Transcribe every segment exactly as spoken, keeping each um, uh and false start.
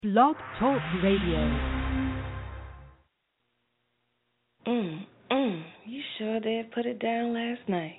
Blog Talk Radio. Mm, mm, you sure did put it down last night.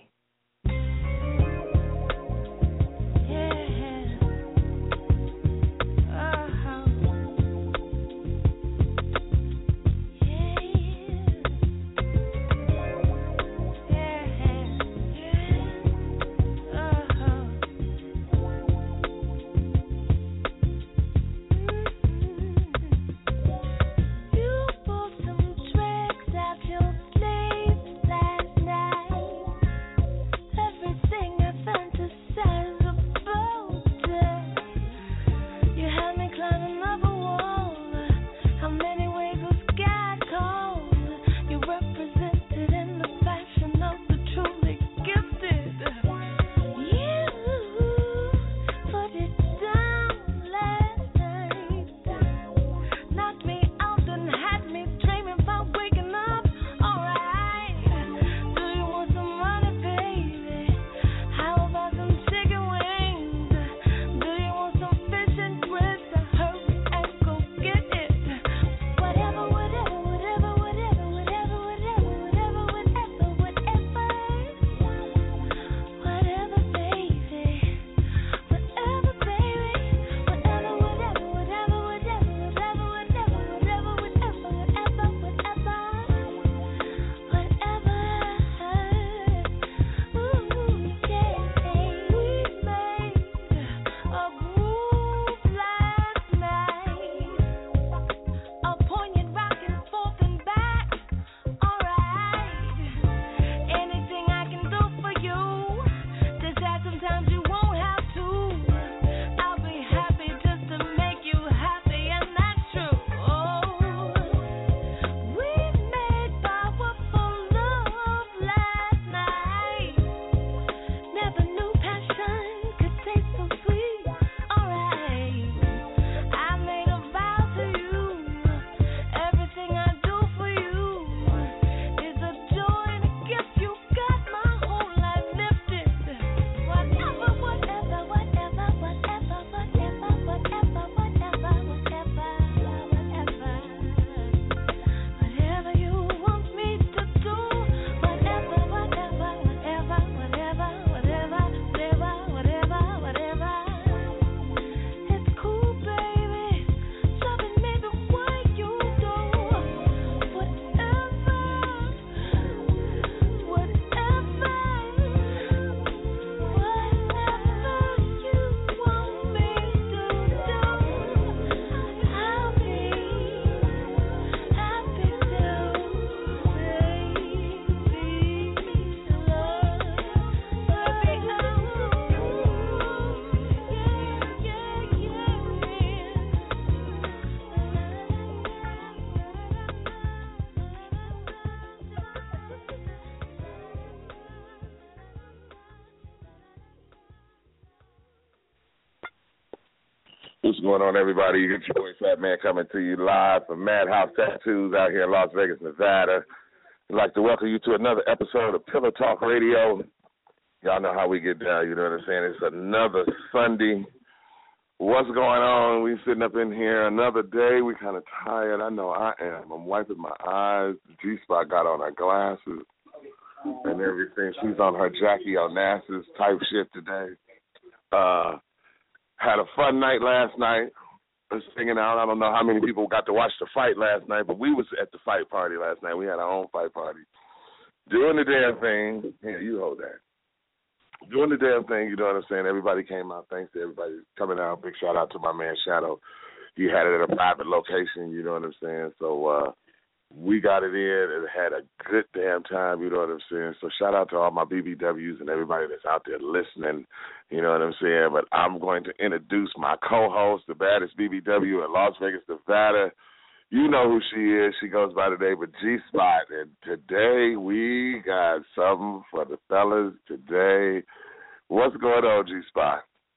What's going on, everybody? You get your boy Fat Man coming to you live from Madhouse Tattoos out here in Las Vegas, Nevada. I'd like to welcome you to another episode of Pillow Talk Radio. Y'all know how we get down, you know what I'm saying? It's another Sunday. What's going on? We sitting up in here another day. We kind of tired. I know I am. I'm wiping my eyes. G-Spot got on her glasses and everything. She's on her Jackie Onassis type shit today. Uh... Had a fun night last night. Was singing out. I don't know how many people got to watch the fight last night, but we was at the fight party last night. We had our own fight party. Doing the damn thing. Here, you hold that. Doing the damn thing, you know what I'm saying? Everybody came out. Thanks to everybody coming out. Big shout out to my man Shadow. He had it at a private location, you know what I'm saying? So uh, we got it in and had a good damn time, you know what I'm saying? So shout out to all my B B Ws and everybody that's out there listening, you know what I'm saying? But I'm going to introduce my co-host, the baddest B B W in Las Vegas, Nevada. You know who she is. She goes by the name of G-Spot. And today we got something for the fellas today. What's going on, G-Spot?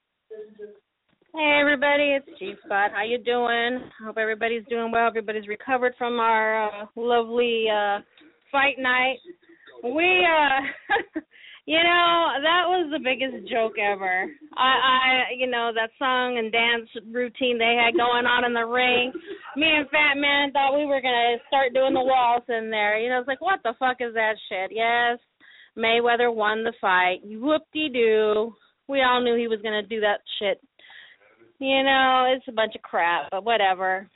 Hey, everybody. It's G-Spot. How you doing? Hope everybody's doing well. Everybody's recovered from our uh, lovely uh, fight night. We, uh, You know, that was the biggest joke ever. I, I, you know, that song and dance routine they had going on in the ring. Me and Fat Man thought we were going to start doing the waltz in there. You know, it's like, what the fuck is that shit? Yes, Mayweather won the fight. Whoop-de-doo. We all knew he was going to do that shit. You know, it's a bunch of crap, but whatever.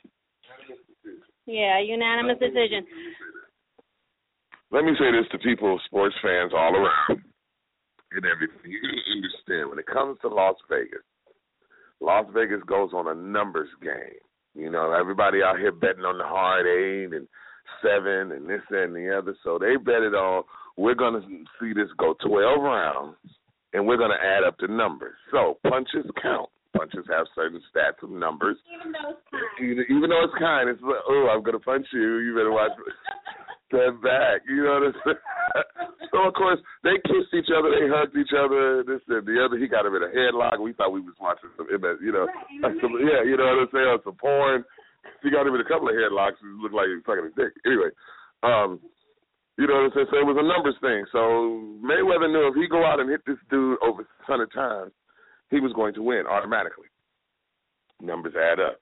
Yeah, unanimous decision. Let me say this to people, sports fans all around. And everything. You got to understand, when it comes to Las Vegas, Las Vegas goes on a numbers game. You know, everybody out here betting on the hard eight and seven and this, that, and the other. So they bet it on, we're going to see this go twelve rounds, and we're going to add up the numbers. So punches count. Punches have certain stats of numbers. Even though it's kind. Even, even though it's kind, it's like, oh, I'm going to punch you. You better watch that back. You know what I'm saying? So, of course, they kissed each other. They hugged each other. This and the other. He got him in a headlock. We thought we was watching some, you know, some, yeah, you know what I'm saying, some porn. He got him in a couple of headlocks. It looked like he was sucking his dick. Anyway, um, you know what I'm saying? So it was a numbers thing. So Mayweather knew if he go out and hit this dude over six hundred times, he was going to win automatically. Numbers add up.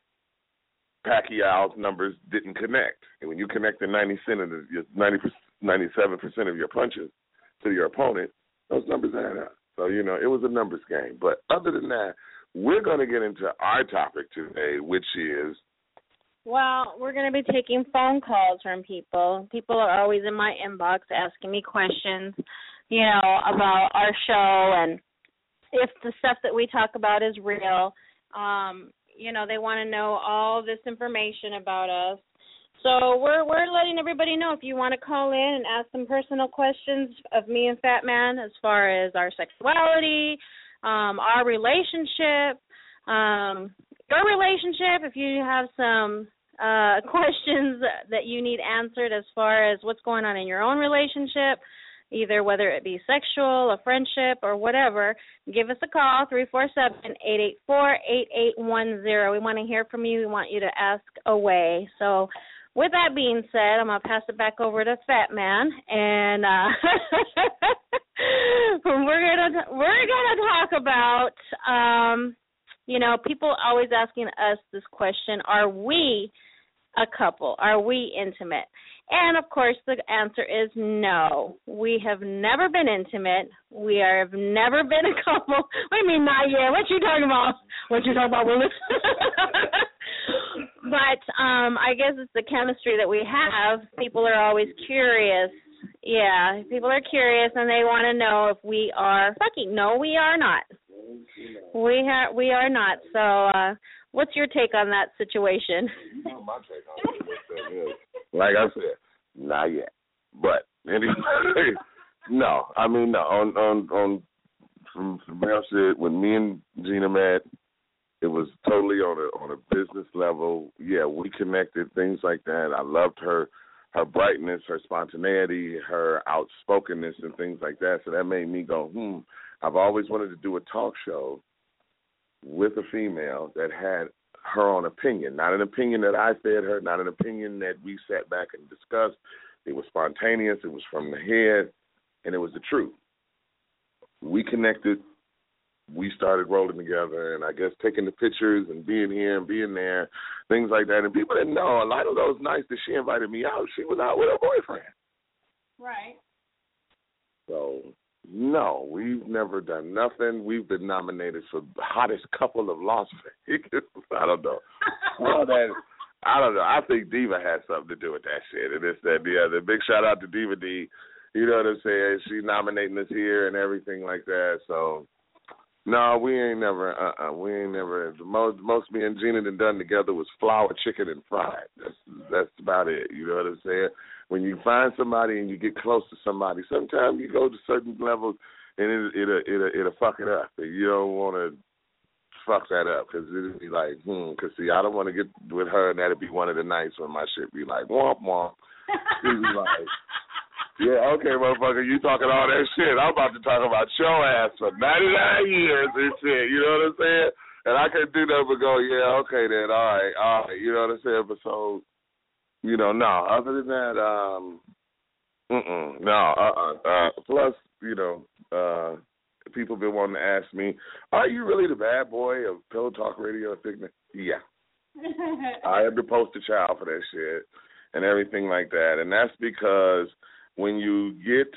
Pacquiao's numbers didn't connect. And when you connect the ninety percent of the, ninety, ninety-seven percent of your punches to your opponent, those numbers add up. So, you know, it was a numbers game. But other than that, we're going to get into our topic today, which is... Well, we're going to be taking phone calls from people. People are always in my inbox asking me questions, you know, about our show and if the stuff that we talk about is real. Um You know, they want to know all this information about us. So we're we're letting everybody know if you want to call in and ask some personal questions of me and Fat Man as far as our sexuality, um, our relationship, um, your relationship, if you have some uh, questions that you need answered as far as what's going on in your own relationship, either whether it be sexual, a friendship, or whatever, give us a call, three four seven, eight eight four, eight eight one zero. We want to hear from you. We want you to ask away. So with that being said, I'm going to pass it back over to Fat Man, and uh, we're going to we're going to talk about, um, you know, people always asking us this question, are we a couple? Are we intimate? And, of course, the answer is no. We have never been intimate. We are, have never been a couple. What do you mean, not yet? What you talking about? What you talking about, Willis? But um, I guess it's the chemistry that we have. People are always curious. Yeah, people are curious, and they want to know if we are fucking. No, we are not. We, ha- we are not. So uh, what's your take on that situation? My take on it is, like I said, not yet. But anyway, no. I mean, no. On on on from from real shit, when me and Gina met, it was totally on a on a business level. Yeah, we connected, things like that. I loved her, her brightness, her spontaneity, her outspokenness, and things like that. So that made me go, hmm. I've always wanted to do a talk show with a female that had her own opinion, not an opinion that I fed her, not an opinion that we sat back and discussed. It was spontaneous. It was from the head, and it was the truth. We connected. We started rolling together, and I guess taking the pictures and being here and being there, things like that. And people didn't know, a lot of those nights that she invited me out, she was out with her boyfriend. Right. So, no, we've never done nothing. We've been nominated for hottest couple of Las Vegas. I don't know. Well, that, I don't know. I think Diva has something to do with that shit. And it's that, yeah, the big shout out to Diva D. You know what I'm saying? She's nominating us here and everything like that. So, no, we ain't never, uh-uh, we ain't never, the most, most me and Gina done done together was flour, chicken, and fried. That's, that's about it. You know what I'm saying? When you find somebody and you get close to somebody, sometimes you go to certain levels and it, it'll, it'll, it'll fuck it up. And you don't want to fuck that up because it'll be like, hmm, because, see, I don't want to get with her and that'll be one of the nights when my shit be like, womp, womp. She'll be like, yeah, okay, motherfucker, you talking all that shit. I'm about to talk about your ass for ninety-nine years and shit, you know what I'm saying? And I couldn't do that but go, yeah, okay then, all right, all right, you know what I'm saying? But so, you know, no, other than that, um, mm-mm, no, uh-uh, uh, plus, you know, uh, people have been wanting to ask me, are you really the bad boy of Pillow Talk Radio? Yeah. I am the poster child for that shit and everything like that. And that's because when you get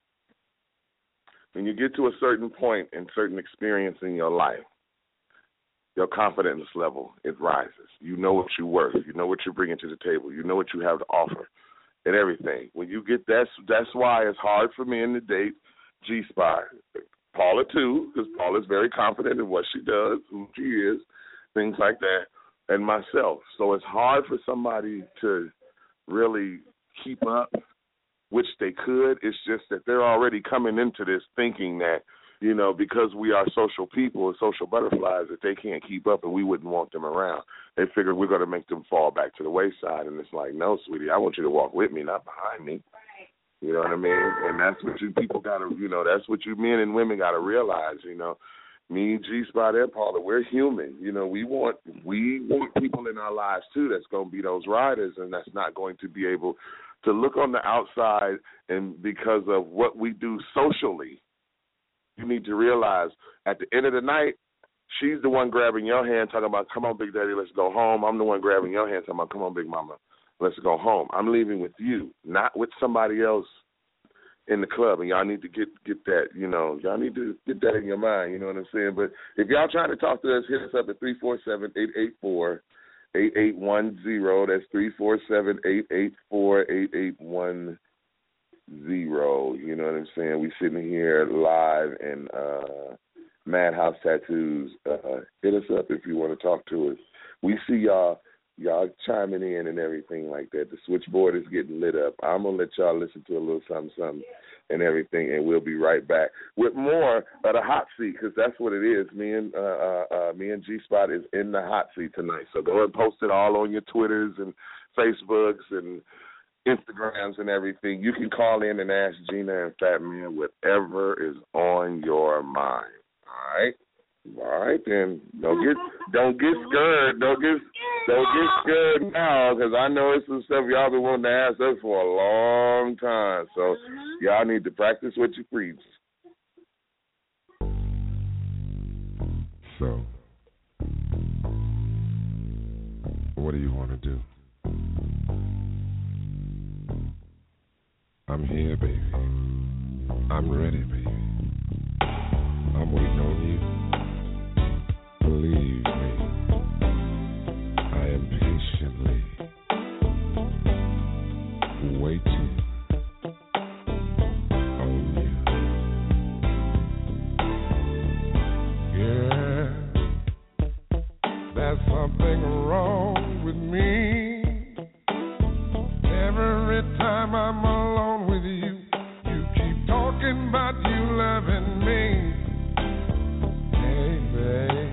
when you get to a certain point and certain experience in your life, your confidence level, it rises. You know what you're worth. You know what you're bringing to the table. You know what you have to offer and everything. When you get that, that's why it's hard for men to date G-Spot. Paula, too, because Paula's very confident in what she does, who she is, things like that, and myself. So it's hard for somebody to really keep up, which they could. It's just that they're already coming into this thinking that, you know, because we are social people and social butterflies, that they can't keep up and we wouldn't want them around. They figure we're going to make them fall back to the wayside. And it's like, no, sweetie, I want you to walk with me, not behind me. You know what I mean? And that's what you people got to, you know, that's what you men and women got to realize, you know. Me, G-Spot, and Paula, we're human. You know, we want we want people in our lives, too, that's going to be those riders and that's not going to be able to look on the outside and because of what we do socially. You need to realize at the end of the night, she's the one grabbing your hand talking about, come on, Big Daddy, let's go home. I'm the one grabbing your hand talking about, come on, Big Mama, let's go home. I'm leaving with you, not with somebody else in the club. And y'all need to get, get that, you know, y'all need to get that in your mind, you know what I'm saying? But if y'all trying to talk to us, hit us up at three four seven, eight eight four, eight eight one zero. That's three four seven, eight eight four, eight eight one zero. You know what I'm saying? We sitting here live in uh, Madhouse Tattoos. Uh, hit us up if you want to talk to us. We see y'all y'all chiming in and everything like that. The switchboard is getting lit up. I'm gonna let y'all listen to a little something, something, and everything, and we'll be right back with more of the hot seat because that's what it is. Me and uh, uh, uh, me and G-Spot is in the hot seat tonight. So go and post it all on your Twitters and Facebooks and Instagrams and everything. You can call in and ask Gina and Fat Man whatever is on your mind. All right, all right. Then don't get don't get scared. Don't get don't get scared now because I know it's some stuff y'all been wanting to ask us for a long time. So y'all need to practice what you preach. So, what do you want to do? I'm here, baby. I'm ready, baby. I'm waiting on you. Believe me, I am patiently waiting on you. Yeah, there's something wrong with me. Every time I'm alone with you, you keep talking about you loving me. Hey, babe,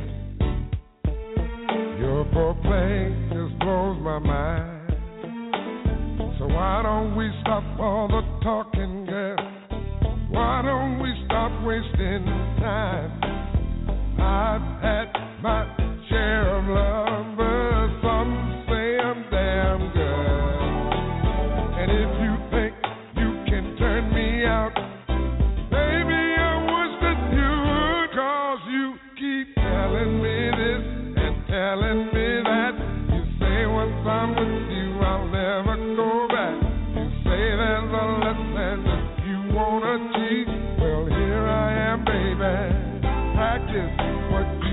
your foreplay just blows my mind. So why don't we stop all the talking, girl? Why don't we stop wasting time? I've had my share of lovers, some say I'm damn good. And if you think you can turn me out, baby, I wish that you would, 'cause you keep telling me this and telling me that. You say once I'm with you, I'll never go back. You say there's a lesson that you wanna teach. Well, here I am, baby. Practice what you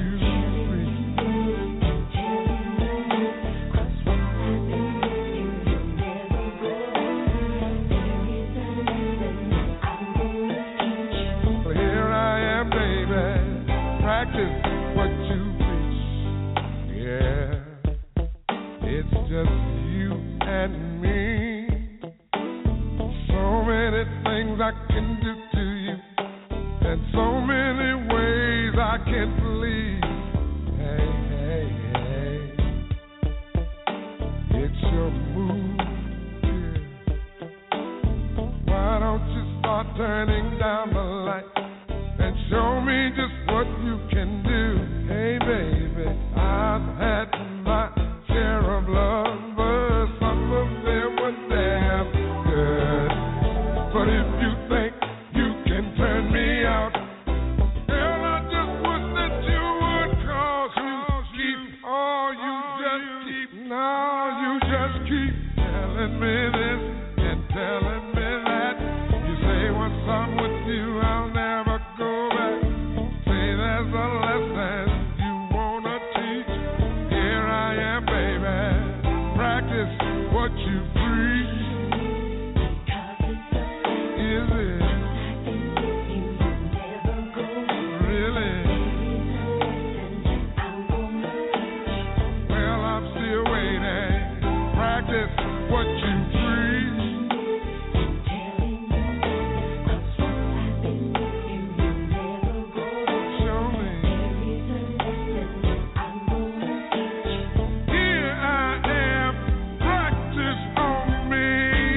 practice what you preach. Yeah, it's just you and me. So many things I can do to you, and so many ways I can please. Hey, hey, hey, it's your move, yeah. Why don't you start turning down the light and show me just what you can do? Hey, baby, I've had my share of lovers. Some of them were damn good. But if you think you can turn keep telling me this and telling me that. You say once I'm with you, I'll never go back. Say there's a lesson you wanna teach. Here I am, baby. Practice what you preach. Is it? Really? Well, I'm still waiting. Practice what you preach. Show me. Here I am. Practice on me.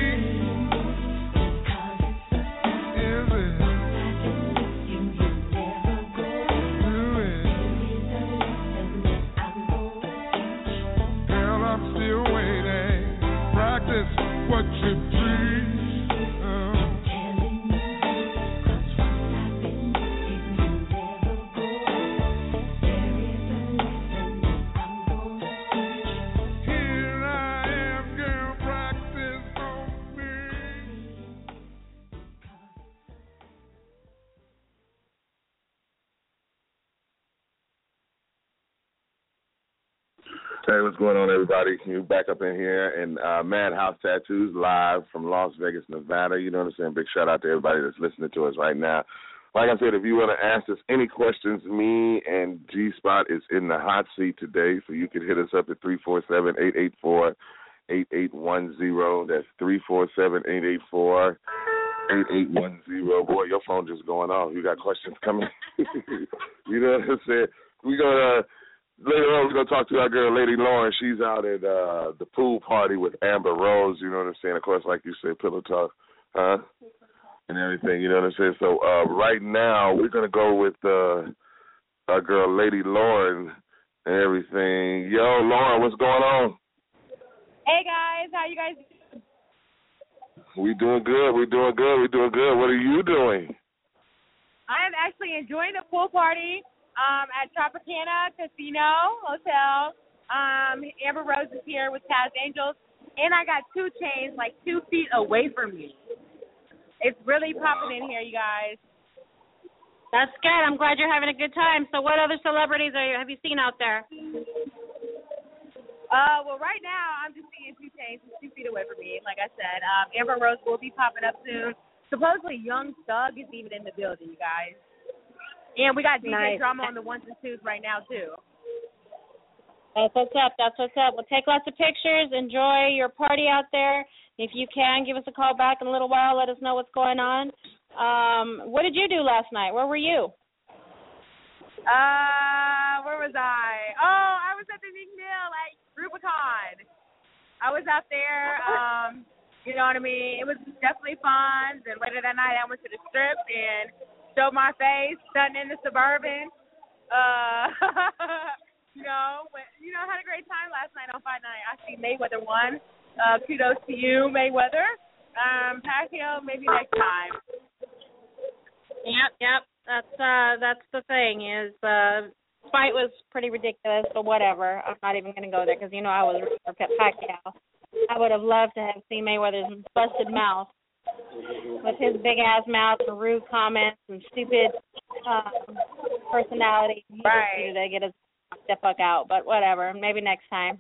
Is it? Do it. Girl, I'm still waiting. Practice what you preach. Oh. Here I am, girl, practice on me. Hey, what's going on, everybody? You back up in here and uh, Madhouse Tattoos live from Las Vegas, Nevada. You know what I'm saying? Big shout out to everybody that's listening to us right now. Like I said, if you want to ask us any questions, me and G Spot is in the hot seat today, so you can hit us up at three four seven, eight eight four, eight eight one zero. That's three four seven, eight eight four, eight eight one zero. Boy, your phone just going off. You got questions coming? You know what I'm saying? We're going to, later on, we're going to talk to our girl, Lady Lauren. She's out at uh, the pool party with Amber Rose. You know what I'm saying? Of course, like you said, pillow talk, huh? And everything, you know what I'm saying? So uh, right now, we're going to go with uh, our girl, Lady Lauren, and everything. Yo, Lauren, what's going on? Hey guys, how you guys doing? We doing good. We doing good. We doing good. What are you doing? I am actually enjoying the pool party um, at Tropicana Casino Hotel. Um, Amber Rose is here with Taz Angels, and I got two chains like two feet away from me. It's really popping in here, you guys. That's good. I'm glad you're having a good time. So what other celebrities are you, have you seen out there? Uh, well, right now I'm just seeing two chains two feet away from me. Like I said, um, Amber Rose will be popping up soon. Supposedly, Young Thug is even in the building, you guys. And we got D J Nice. Drama on the ones and twos right now too. That's what's up. That's what's up. Well, take lots of pictures. Enjoy your party out there. If you can, give us a call back in a little while. Let us know what's going on. Um, what did you do last night? Where were you? Uh, where was I? Oh, I was at the McNeil at Rubicon. I was out there. Um, you know what I mean? It was definitely fun. Then later that night, I went to the strip and showed my face, stunting in the Suburban. Uh, you know, but, you know, I had a great time last night on Fight Night. I see Mayweather won. Uh, kudos to you, Mayweather. Um, Pacquiao, maybe next time. Yep, yep. That's uh, that's the thing is uh, fight was pretty ridiculous, but whatever. I'm not even going to go there because you know I was rooting for Pacquiao. I would have loved to have seen Mayweather's busted mouth with his big ass mouth and rude comments and stupid um, personality. He Right. They get his the fuck out, but whatever. Maybe next time.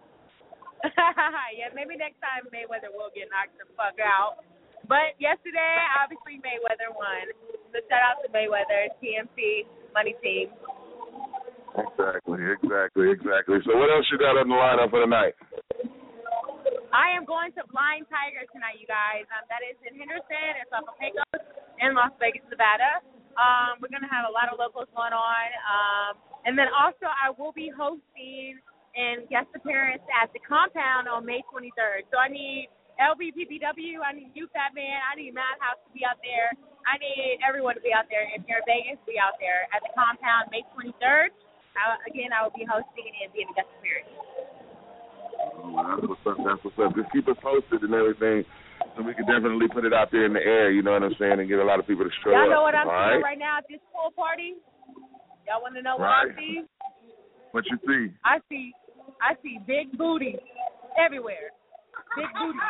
Yeah, maybe next time Mayweather will get knocked the fuck out. But yesterday, obviously, Mayweather won. So shout out to Mayweather, T M C, Money Team. Exactly, exactly, exactly. So what else you got on the lineup for tonight? I am going to Blind Tiger tonight, you guys. Um, that is in Henderson. It's off of Pecos in Las Vegas, Nevada. Um, we're going to have a lot of locals going on. Um, and then also I will be hosting and guest appearance at the Compound on May twenty-third. So I need L B P P W, I need you, Fat Man, I need Madhouse to be out there. I need everyone to be out there. If you're in Vegas, be out there at the Compound May twenty-third. I, again, I will be hosting and being a guest appearance. Oh, that's what's up. That's what's up. Just keep us posted and everything, so we can definitely put it out there in the air. You know what I'm saying, and get a lot of people to show Y'all up. know what I'm all seeing right? right now at this pool party? Y'all want to know what Right. I see? What you see? I see, I see big booties everywhere. Big booty.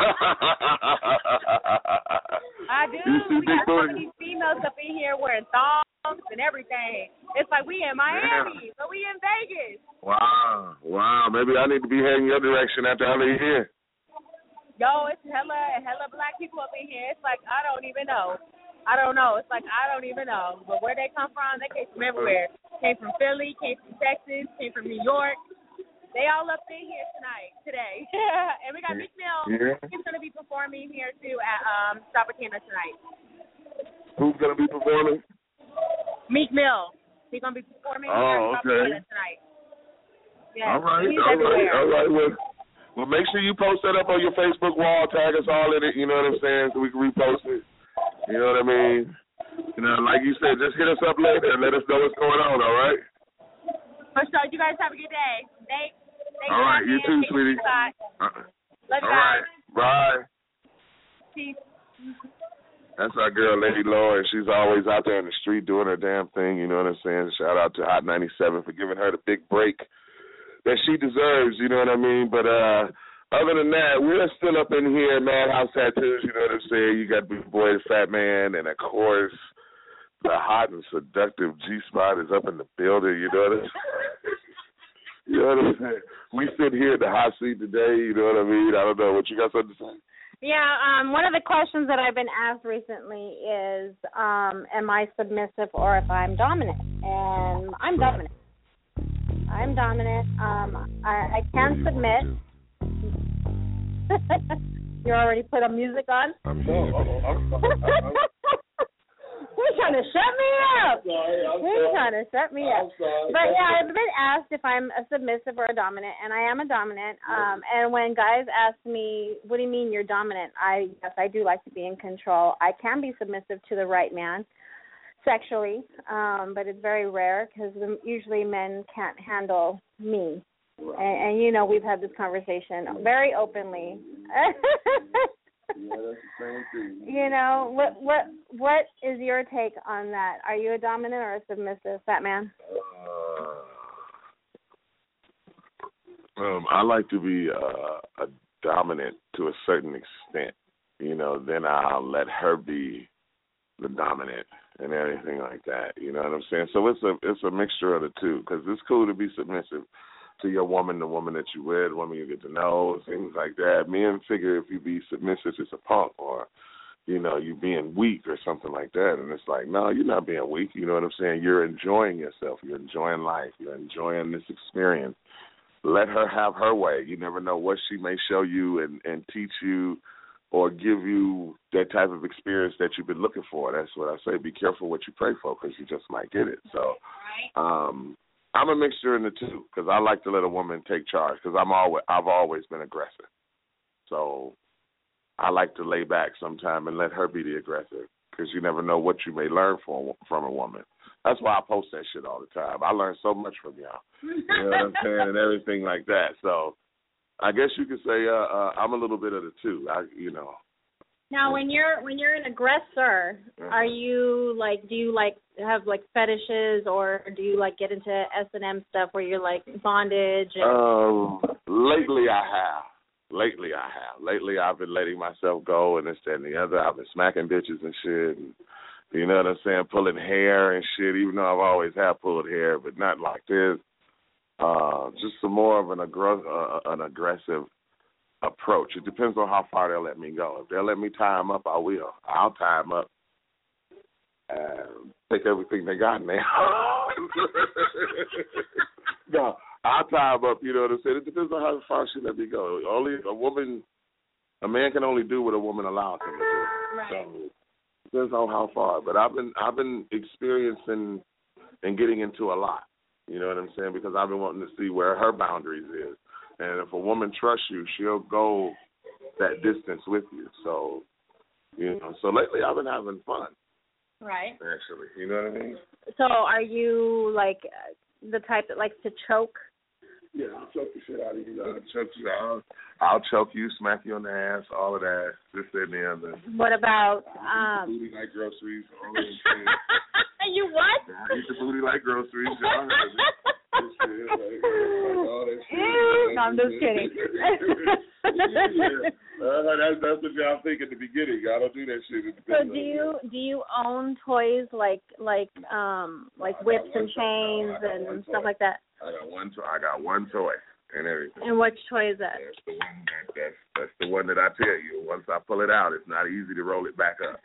I do. You see We big got some booty? of these females up in here wearing thongs and everything. It's like we in Miami, but we in Vegas. Wow, wow. Maybe I need to be heading your direction after I leave here. Yo, it's hella, hella black people up in here. It's like, I don't even know. I don't know. It's like, I don't even know. But where they come from, they came from everywhere. Came from Philly, came from Texas, came from New York. They all up in here tonight, today. And we got Meek Mill. Yeah. He's going to be performing here, too, at um, Tropicana tonight. Who's going to be performing? Meek Mill. He's going to be performing Oh, here at okay. Tropicana tonight. Yeah, All right, he's all everywhere. right, all right. Well, well, make sure you post that up on your Facebook wall, tag us all in it, you know what I'm saying, so we can repost it. You know what I mean? You know, like you said, just hit us up later and let us know what's going on, all right? For sure. You guys have a good day. Thanks. Thanks All right, you too, sweetie. Uh, Uh, Love you all right, guys. bye. Peace. That's our girl, Lady Lauren. She's always out there in the street doing her damn thing, you know what I'm saying? Shout out to Hot ninety-seven for giving her the big break that she deserves, you know what I mean? But uh, other than that, we're still up in here at Madhouse Tattoos, you know what I'm saying? You got Big Boy, the Fat Man, and of course, the hot and seductive G-Spot is up in the building, you know what I'm saying? You know what I'm saying? We sit here at the hot seat today, you know what I mean? I don't know. What you got something to say? Yeah, um, one of the questions that I've been asked recently is, um, am I submissive or if I'm dominant? And I'm dominant. I'm dominant. Um, I, I can submit. You already put a music on? I'm sorry. He's trying to shut me up. Sorry, I'm He's sorry. trying to shut me up. I'm sorry. But yeah, I've been asked if I'm a submissive or a dominant, and I am a dominant. Um, and when guys ask me, "What do you mean you're dominant?" I yes, I do like to be in control. I can be submissive to the right man, sexually, um, but it's very rare because usually men can't handle me. Right. And, and you know, we've had this conversation very openly. Yeah, that's the same thing. You know, what what what is your take on that? Are you a dominant or a submissive, Fat Man? Uh, um, I like to be uh, a dominant to a certain extent. You know, then I'll let her be the dominant and everything like that. You know what I'm saying? So it's a it's a mixture of the two, because it's cool to be submissive to your woman, the woman that you with, the woman you get to know, things like that. Men figure if you be submissive, it's a punk, or, you know, you being weak or something like that. And it's like, no, you're not being weak. You know what I'm saying? You're enjoying yourself. You're enjoying life. You're enjoying this experience. Let her have her way. You never know what she may show you and, and teach you or give you that type of experience that you've been looking for. That's what I say. Be careful what you pray for, because you just might get it. So, um, I'm a mixture in the two, because I like to let a woman take charge, because I'm always I've always been aggressive. So I like to lay back sometime and let her be the aggressor, because you never know what you may learn from from a woman. That's why I post that shit all the time. I learn so much from y'all. You know what I'm saying, and everything like that. So I guess you could say uh, uh, I'm a little bit of the two. I, you know. Now, when you're when you're an aggressor, uh-huh. are you like do you like have like fetishes, or do you like get into S and M stuff where you're like bondage? And- um, lately I have. Lately I have. Lately I've been letting myself go and this, that, and the other. I've been smacking bitches and shit. And, you know what I'm saying? Pulling hair and shit, even though I've always had pulled hair, but not like this. Uh, just some more of an, aggr- uh, an aggressive approach. It depends on how far they'll let me go. If they'll let me tie them up, I will. I'll tie them up and take everything they got in there. No, I'll tie them up, you know what I'm saying? It depends on how far she let me go. Only a woman, a man can only do what a woman allows him to do. Right. So it depends on how far. But I've been I've been experiencing and getting into a lot. You know what I'm saying? Because I've been wanting to see where her boundaries is. And if a woman trusts you, she'll go that distance with you. So, you know, so lately I've been having fun. Right. Actually, you know what I mean? So are you like the type that likes to choke? Yeah, I'll choke the shit out of you. I'll choke you. I'll, I'll choke you, smack you on the ass, all of that, this, that, and the other. What about I um? eat the booty like groceries. All of that shit. You what? I eat the booty like groceries. Y'all heard me. This shit, like, like all that shit. Ew, no, I'm just kidding. uh, that's, that's what y'all think at the beginning. Y'all don't do that shit at the So beginning. do you do you own toys like like um like whips and chains and stuff like that? I got one. To- I got one toy and everything. And which toy is that? That's the one. That, that's that's the one that I tell you. Once I pull it out, it's not easy to roll it back up.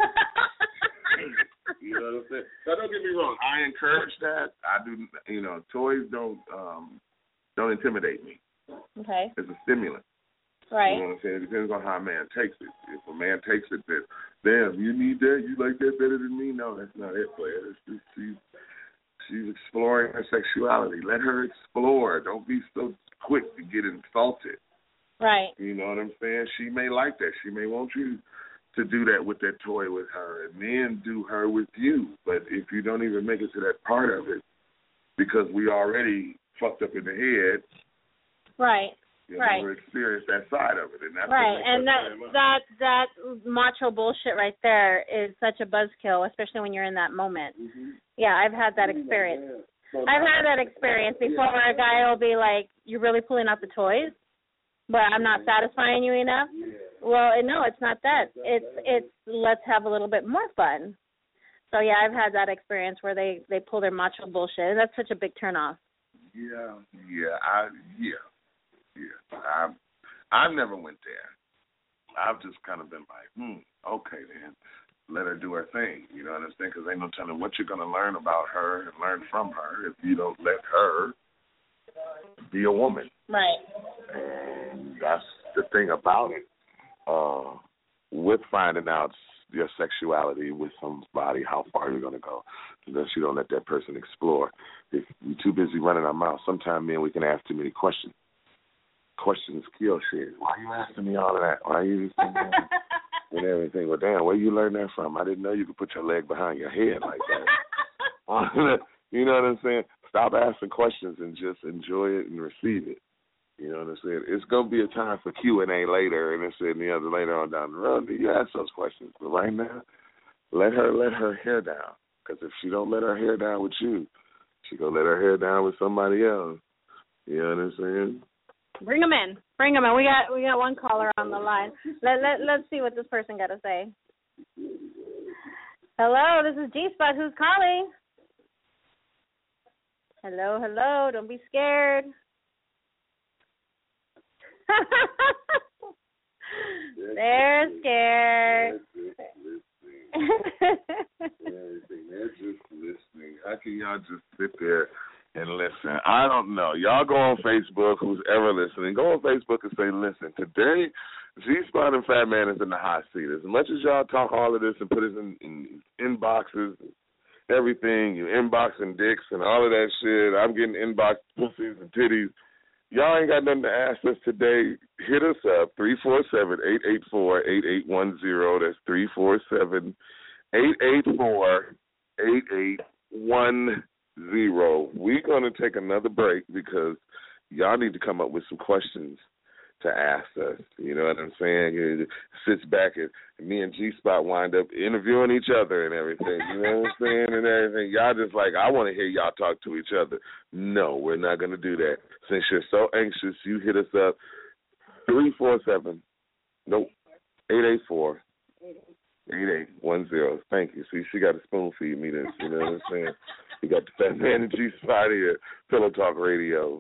You know what I'm saying? Now, don't get me wrong. I encourage that. I do. You know, toys don't um don't intimidate me. Okay. It's a stimulant. Right. You know what I'm saying? It depends on how a man takes it. If a man takes it that, damn, you need that, you like that better than me? No, that's not it, player. It's just, she's, she's exploring her sexuality. Let her explore. Don't be so quick to get insulted. Right. You know what I'm saying? She may like that. She may want you to do that with that toy with her and then do her with you. But if you don't even make it to that part of it, because we already fucked up in the head, right. you right. never experienced that side of it. And that's right. what And that, that that, that macho bullshit right there is such a buzzkill, especially when you're in that moment. Mm-hmm. Yeah, I've had that experience. I've had that experience before where a guy will be like, you're really pulling out the toys, but I'm not satisfying you enough. Well, no, it's not that. It's it's let's have a little bit more fun. So yeah, I've had that experience where they, they pull their macho bullshit. That's such a big turnoff. Yeah, yeah, I yeah, yeah. I I never went there. I've just kind of been like, hmm, okay then, let her do her thing. You know what I'm saying? Because ain't no telling what you're gonna learn about her and learn from her if you don't let her be a woman. Right. And that's the thing about it. Uh, with finding out your sexuality with somebody, how far you're going to go, unless you don't let that person explore. If you're too busy running our mouth, sometimes, man, we can ask too many questions. Questions kill shit. Why are you asking me all of that? Why are you just and everything? Well, damn, where you learn that from? I didn't know you could put your leg behind your head like that. You know what I'm saying? Stop asking questions and just enjoy it and receive it. You know what I'm saying? It's going to be a time for Q and A later, and it's in the other later on down the road. You ask those questions. But right now, let her let her hair down. Because if she don't let her hair down with you, she going to let her hair down with somebody else. You know what I'm saying? Bring them in. Bring them in. We got we got one caller on the line. Let, let, let's see what this person got to say. Hello, this is G-Spot. Who's calling? Hello, hello. Don't be scared. They're scared. They're just listening. How can y'all just sit there and listen? I don't know. Y'all go on Facebook, who's ever listening, go on Facebook and say, listen, today G-Spot and Fat Man is in the hot seat. As much as y'all talk all of this and put it in, in inboxes, everything, you inboxing dicks and all of that shit, I'm getting inbox pussies and titties. Y'all ain't got nothing to ask us today. Hit us up, three four seven, eight eight four, eight eight one zero. That's three four seven, eight eight four, eight eight one zero. We're going to take another break because y'all need to come up with some questions to ask us. You know what I'm saying? It sits back and me and G-Spot wind up interviewing each other and everything. You know what I'm saying? And everything. Y'all just like, I want to hear y'all talk to each other. No, we're not going to do that. Since you're so anxious, you hit us up, three four seven, nope, eight eight four, eight eight one zero. Thank you. See, she got to spoon feed me this. You know what I'm saying? We got the Fat Man and G-Spot here, Pillow Talk Radio.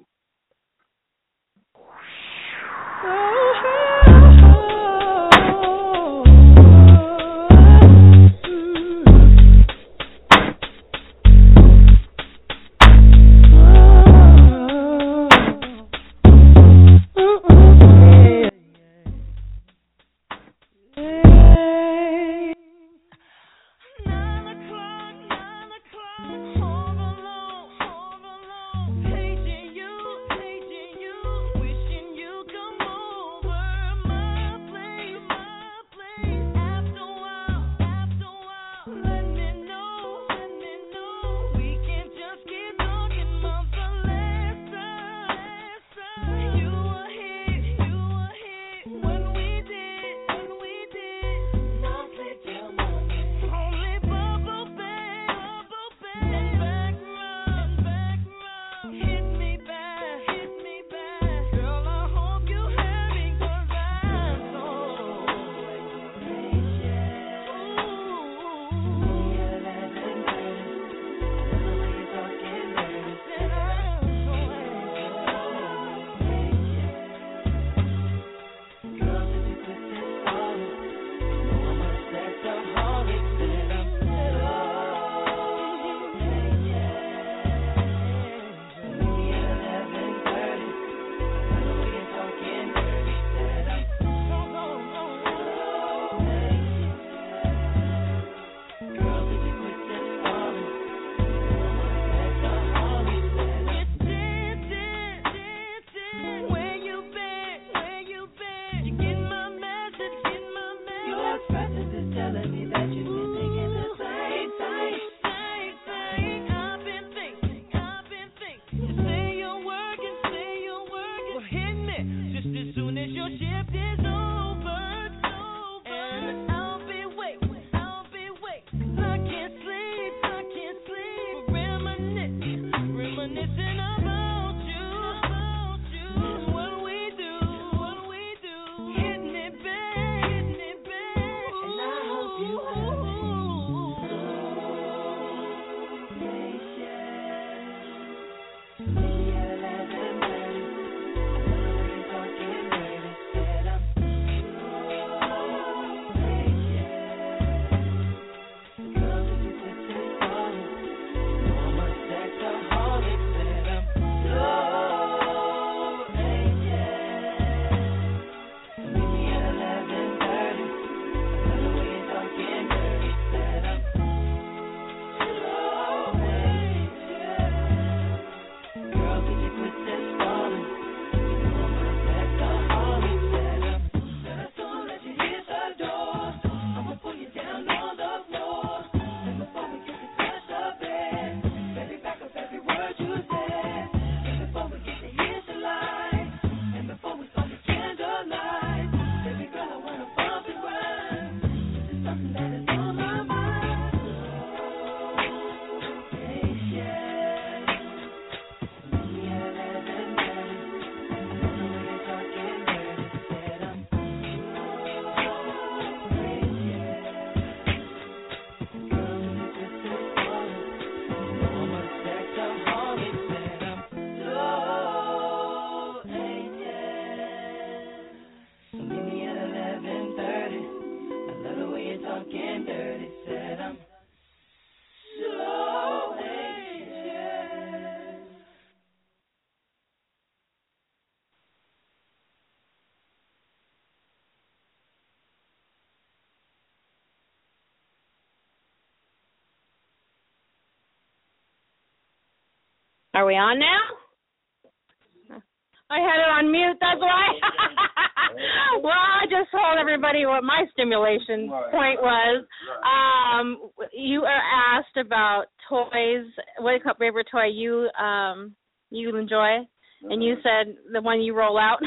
Are we on now? I had it on mute, that's why. Well, I just told everybody what my stimulation point was. Um, you are asked about toys. What favorite toy you um you enjoy? And you said the one you roll out.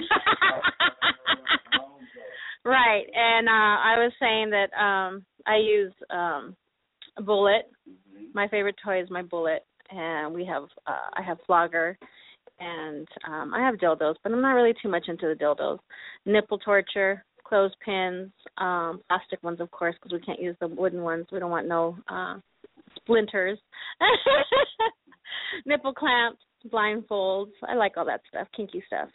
Right. And uh, I was saying that um, I use um, a Bullet. My favorite toy is my Bullet. And we have, uh, I have Flogger, and um, I have dildos, but I'm not really too much into the dildos. Nipple torture, clothespins, um, plastic ones, of course, because we can't use the wooden ones. We don't want no uh, splinters. Nipple clamps, blindfolds. I like all that stuff, kinky stuff.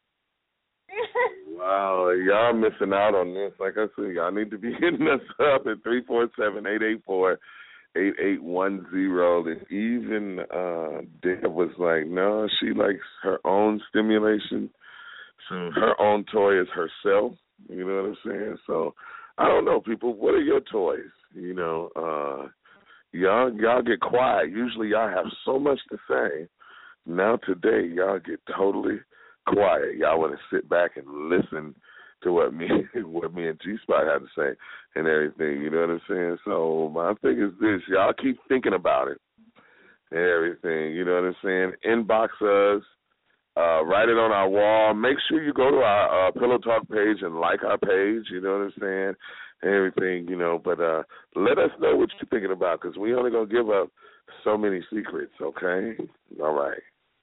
Wow, y'all missing out on this. Like I said, y'all need to be hitting us up at three four seven, eight eight four, eight eight one zero. And even uh, Deb was like, no, she likes her own stimulation. So her own toy is herself. You know what I'm saying? So I don't know, people. What are your toys? You know, uh, y'all y'all get quiet. Usually y'all have so much to say. Now today y'all get totally quiet. Y'all want to sit back and listen to what me what me and G-Spot had to say and everything. You know what I'm saying? So my thing is this. Y'all keep thinking about it and everything. You know what I'm saying? Inbox us. Uh, write it on our wall. Make sure you go to our uh, Pillow Talk page and like our page. You know what I'm saying? And everything, you know. But uh, let us know what you're thinking about, because we only going to give up so many secrets, okay? All right.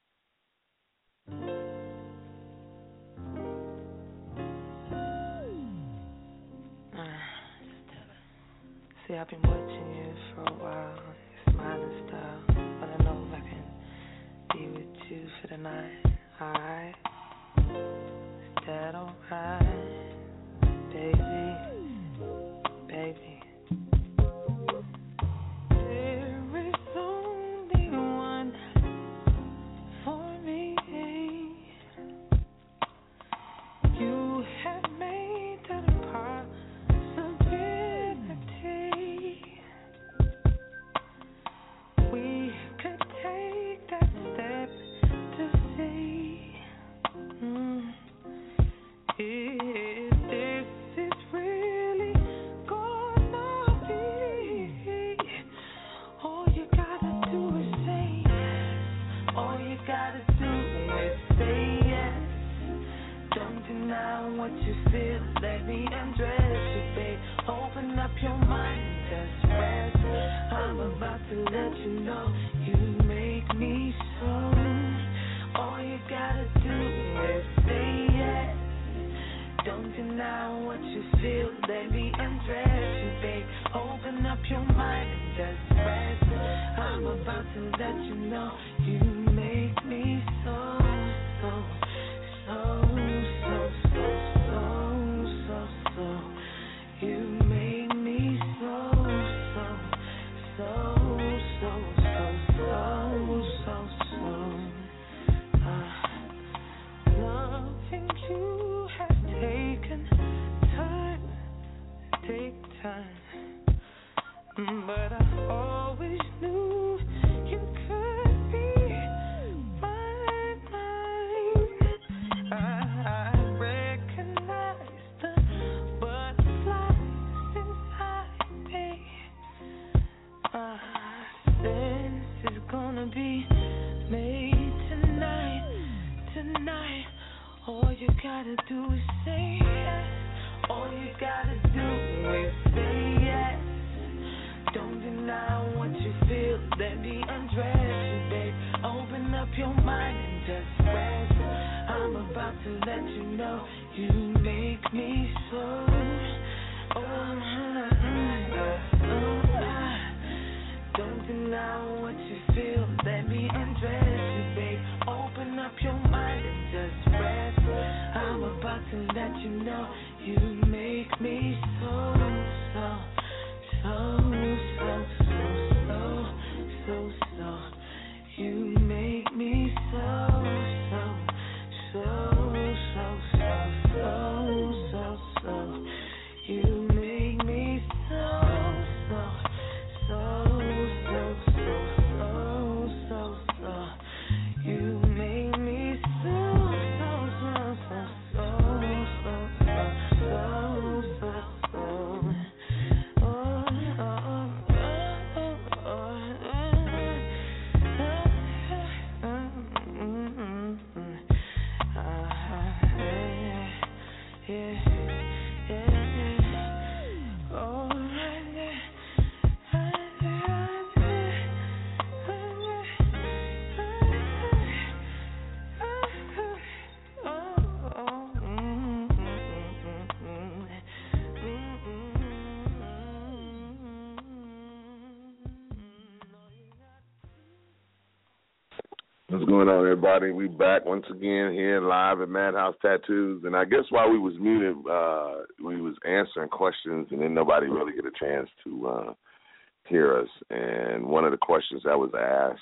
See, I've been watching you for a while, your smiling style, but I know I can be with you for the night, alright? Is that alright, baby, baby? There is only one for me. You have made that a part. If this is feel, let me undress you, babe. Open up your mind, just rest. I'm about to let you know you make me so. All you gotta do is say yes. Don't deny what you feel, let me undress you, babe. Open up your mind and just rest. I'm about to let you know you make me so, so, so, so, so, so, so, so. You make me so, so, so, so, so, so, so, so. Uh, loving you has taken time, take time. But I always knew you could be my mine. I, I recognize the butterflies inside me. My sense is gonna be made tonight, tonight. All you gotta do is say yes. All you gotta do is say yes. Don't deny what you feel, let me undress you, babe. Open up your mind and just rest. I'm about to let you know you make me so. Oh, uh, uh, don't deny what you feel, let me undress you, babe. Open up your mind and just rest. I'm about to let you know you make me so, so. So, so, so, so, so, so. You make me so, so, so, so, so, so, so, so. You make me so, so, so, so, so, so, so, so. You make me so, so, so, so, so, so, so, so, so. What's going on, everybody? We back once again here live at Madhouse Tattoos, and I guess while we was muted, uh, we was answering questions, and then nobody really get a chance to uh, hear us. And one of the questions that was asked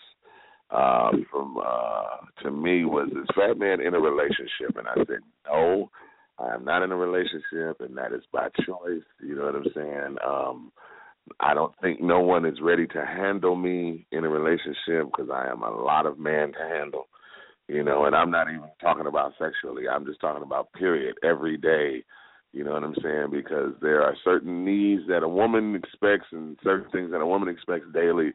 uh, from uh, to me was, "Is Fat Man in a relationship?" And I said, "No, I am not in a relationship, and that is by choice." You know what I'm saying? Um, I don't think no one is ready to handle me in a relationship because I am a lot of man to handle, you know, and I'm not even talking about sexually. I'm just talking about period, every day, you know what I'm saying, because there are certain needs that a woman expects and certain things that a woman expects daily,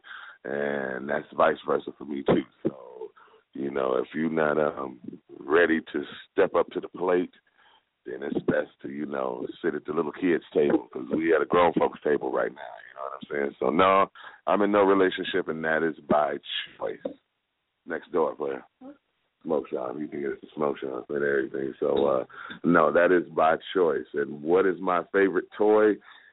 and that's vice versa for me too. So, you know, if you're not um, ready to step up to the plate, then it's best to, you know, sit at the little kids' table because we at a grown folks' table right now, you know what I'm saying? So, no, I'm in no relationship, and that is by choice. Next door, player. Smoke shop. You can get it to smoke shop and everything. So, uh, no, that is by choice. And what is my favorite toy?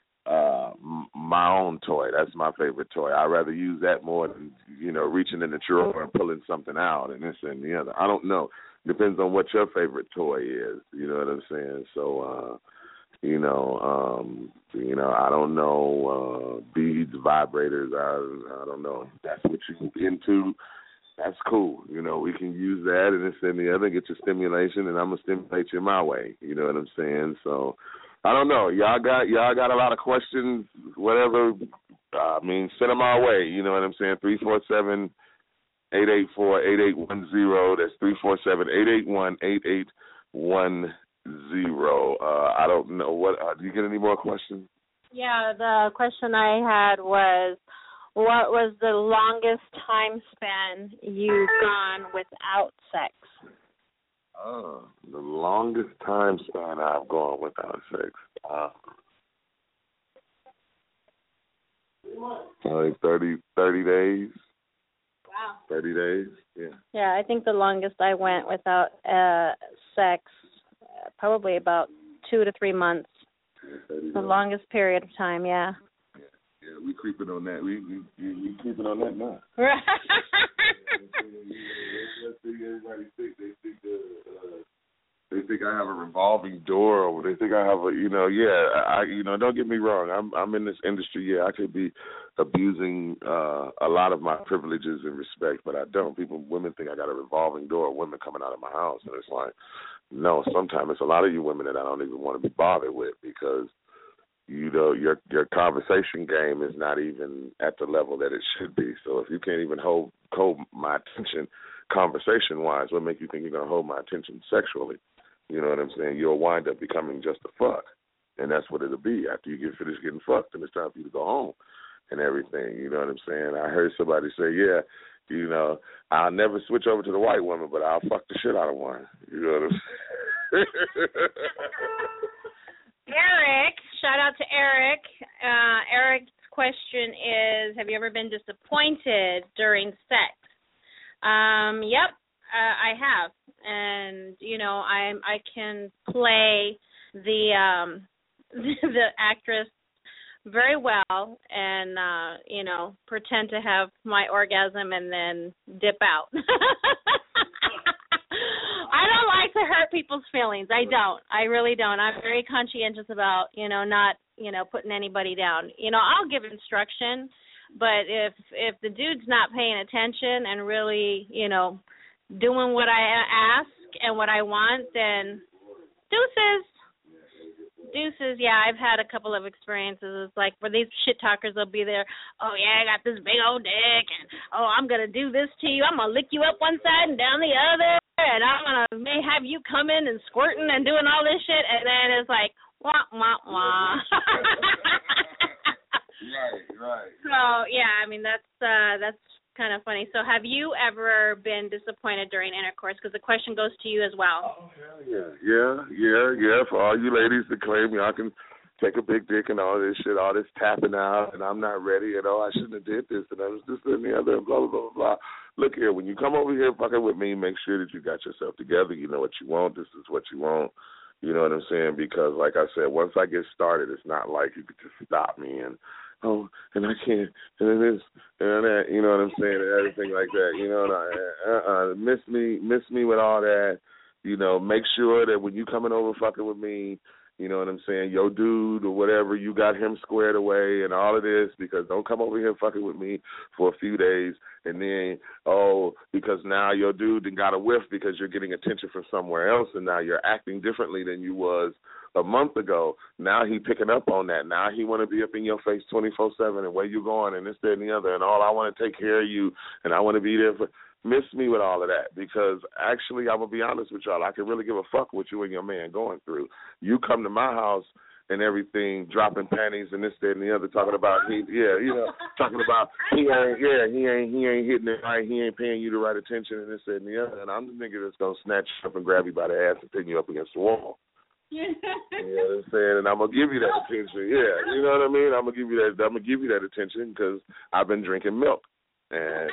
Uh, m- my own toy. That's my favorite toy. I'd rather use that more than, you know, reaching in the drawer and pulling something out and this and the other. I don't know. Depends on what your favorite toy is. You know what I'm saying? So, uh, you know, um, you know, I don't know, uh, beads, vibrators. I, I don't know. That's what you're into. That's cool. You know, we can use that and this and the other, get your stimulation, and I'm going to stimulate you my way. You know what I'm saying? So, I don't know. Y'all got y'all got a lot of questions, whatever. Uh, I mean, send them our way. You know what I'm saying? three four seven, eight eight four, eight eight one zero. That's three four seven, eight eight one, eight eight one zero. Uh, I don't know. what. Uh, do you get any more questions? Yeah, the question I had was, what was the longest time span you've gone without sex? Uh, the longest time span I've gone without sex. Uh, like thirty, thirty days. Wow. thirty days, yeah. Yeah, I think the longest I went without uh, sex, uh, probably about two to three months. Yeah, the longest period of time, yeah. Yeah, yeah, we creeping on that. We we we, we creeping on that now. Right. Let's see, everybody think they think the, uh, they think I have a revolving door, or they think I have a, you know, yeah, I, you know, don't get me wrong. I'm I'm in this industry. Yeah, I could be abusing uh, a lot of my privileges and respect, but I don't. People, women think I got a revolving door of women coming out of my house, and it's like, no. Sometimes it's a lot of you women that I don't even want to be bothered with because, you know, your your conversation game is not even at the level that it should be. So if you can't even hold hold my attention conversation wise, what make you think you're gonna hold my attention sexually? You know what I'm saying? You'll wind up becoming just a fuck. And that's what it'll be. After you get finished getting fucked, and it's time for you to go home and everything. You know what I'm saying? I heard somebody say, yeah, you know, I'll never switch over to the white woman, but I'll fuck the shit out of one. You know what I'm saying? Eric, shout out to Eric. Uh, Eric's question is, have you ever been disappointed during sex? Um, yep, uh, I have. And, you know, I I can play the um, the actress very well and, uh, you know, pretend to have my orgasm and then dip out. I don't like to hurt people's feelings. I don't. I really don't. I'm very conscientious about, you know, not, you know, putting anybody down. You know, I'll give instruction, but if if the dude's not paying attention and really, you know, doing what I ask and what I want, then deuces. Deuces, yeah, I've had a couple of experiences. It's like where these shit talkers will be there, oh, yeah, I got this big old dick, and, oh, I'm going to do this to you. I'm going to lick you up one side and down the other, and I'm going to may have you coming and squirting and doing all this shit, and then it's like, wah, wah, wah. Right, right. So, yeah, I mean, that's uh, that's kind of funny. So have you ever been disappointed during intercourse? Because the question goes to you as well. Oh, hell yeah. Yeah, yeah, yeah. For all you ladies that claim y'all can take a big dick and all this shit, all this tapping out, and I'm not ready, and oh, I shouldn't have did this, and I was this and the other, and blah, blah, blah, blah. Look here, when you come over here fucking with me, make sure that you got yourself together. You know what you want. This is what you want. You know what I'm saying? Because, like I said, once I get started, it's not like you could just stop me and, oh, and I can't, and this, and that, you know what I'm saying, and everything like that, you know, and I, uh-uh, miss me, miss me with all that, you know, make sure that when you coming over fucking with me, you know what I'm saying, your dude or whatever, you got him squared away and all of this, because don't come over here fucking with me for a few days and then, oh, because now your dude done got a whiff because you're getting attention from somewhere else and now you're acting differently than you was a month ago. Now he picking up on that. Now he want to be up in your face twenty-four seven and where you going and this, that, and the other, and all I want to take care of you and I want to be there for. Miss me with all of that because actually I'm going to be honest with y'all. I can really give a fuck what you and your man going through. You come to my house and everything, dropping panties and this, that, and the other, talking about, he, yeah, you know, talking about he ain't, yeah, he ain't, he ain't hitting it right, he ain't paying you the right attention and this, that, and the other. And I'm the nigga that's going to snatch you up and grab you by the ass and pin you up against the wall. You know what I'm saying? And I'm going to give you that attention. Yeah, you know what I mean? I'm going to give you that, I'm going to give you that attention because I've been drinking milk. And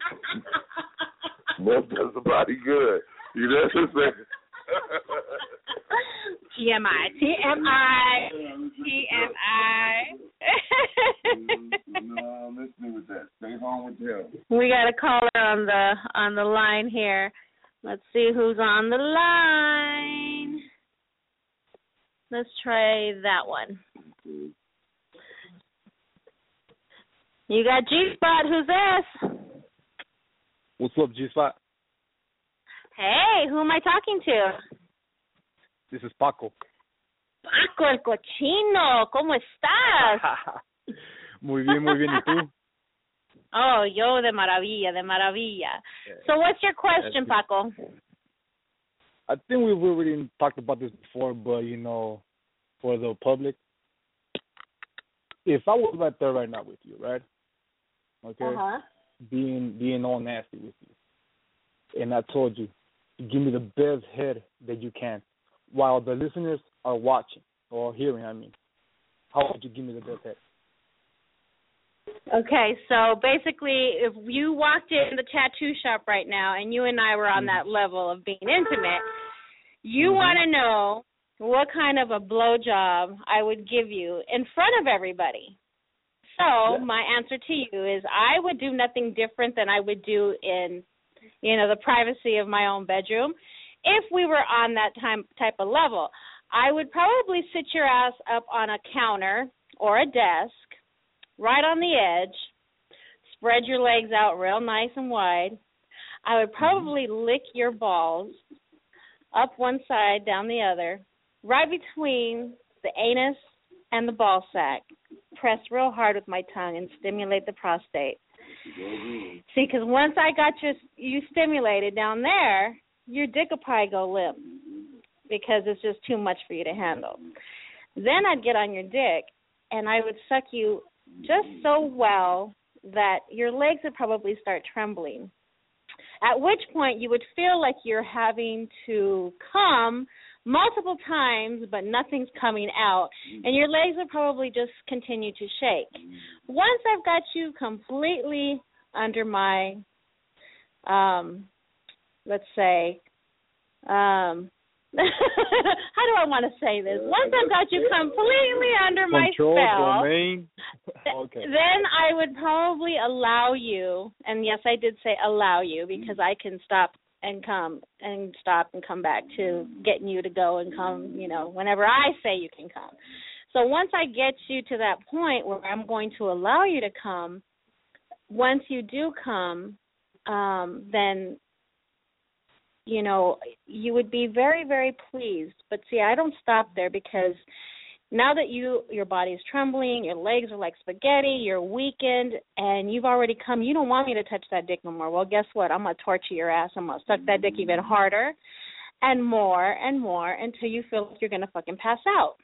milk does the body good. You know what I'm saying? T M I, T M I, T M I. No, miss me with that. Stay home with them. We got a caller on the on the line here. Let's see who's on the line. Let's try that one. You got G-Spot. Who's this? What's up, G-Spot? Hey, who am I talking to? This is Paco. Paco el cochino, ¿cómo estás? Muy bien, muy bien, ¿y tú? Oh, yo de maravilla, de maravilla. So what's your question, Paco? I think we've already talked about this before, but, you know, for the public, if I was right there right now with you, right? Okay? Uh-huh. Being being all nasty with you. And I told you, to give me the best head that you can while the listeners are watching or hearing, I mean. How would you give me the best head? Okay, so basically, if you walked in the tattoo shop right now and you and I were on that level of being intimate, you mm-hmm. want to know what kind of a blowjob I would give you in front of everybody. So yeah. my answer to you is I would do nothing different than I would do in, you know, the privacy of my own bedroom. If we were on that time, type of level, I would probably sit your ass up on a counter or a desk, right on the edge, spread your legs out real nice and wide. I would probably lick your balls up one side, down the other, right between the anus and the ball sack. Press real hard with my tongue and stimulate the prostate. See, because once I got you, you stimulated down there, your dick will probably go limp because it's just too much for you to handle. Then I'd get on your dick, and I would suck you just so well that your legs would probably start trembling, at which point you would feel like you're having to come multiple times, but nothing's coming out, and your legs would probably just continue to shake. Once I've got you completely under my, um, let's say, um, how do I want to say this? Once I've got you completely under my Control, spell, domain. Okay. then I would probably allow you, and yes, I did say allow you because I can stop and come and stop and come back to getting you to go and come, you know, whenever I say you can come. So once I get you to that point where I'm going to allow you to come, once you do come, um, then you know, you would be very, very pleased. But see, I don't stop there because now that you your body's trembling, your legs are like spaghetti, you're weakened, and you've already come, you don't want me to touch that dick no more. Well, guess what? I'm going to torture your ass. I'm going to suck that dick even harder and more and more until you feel like you're going to fucking pass out.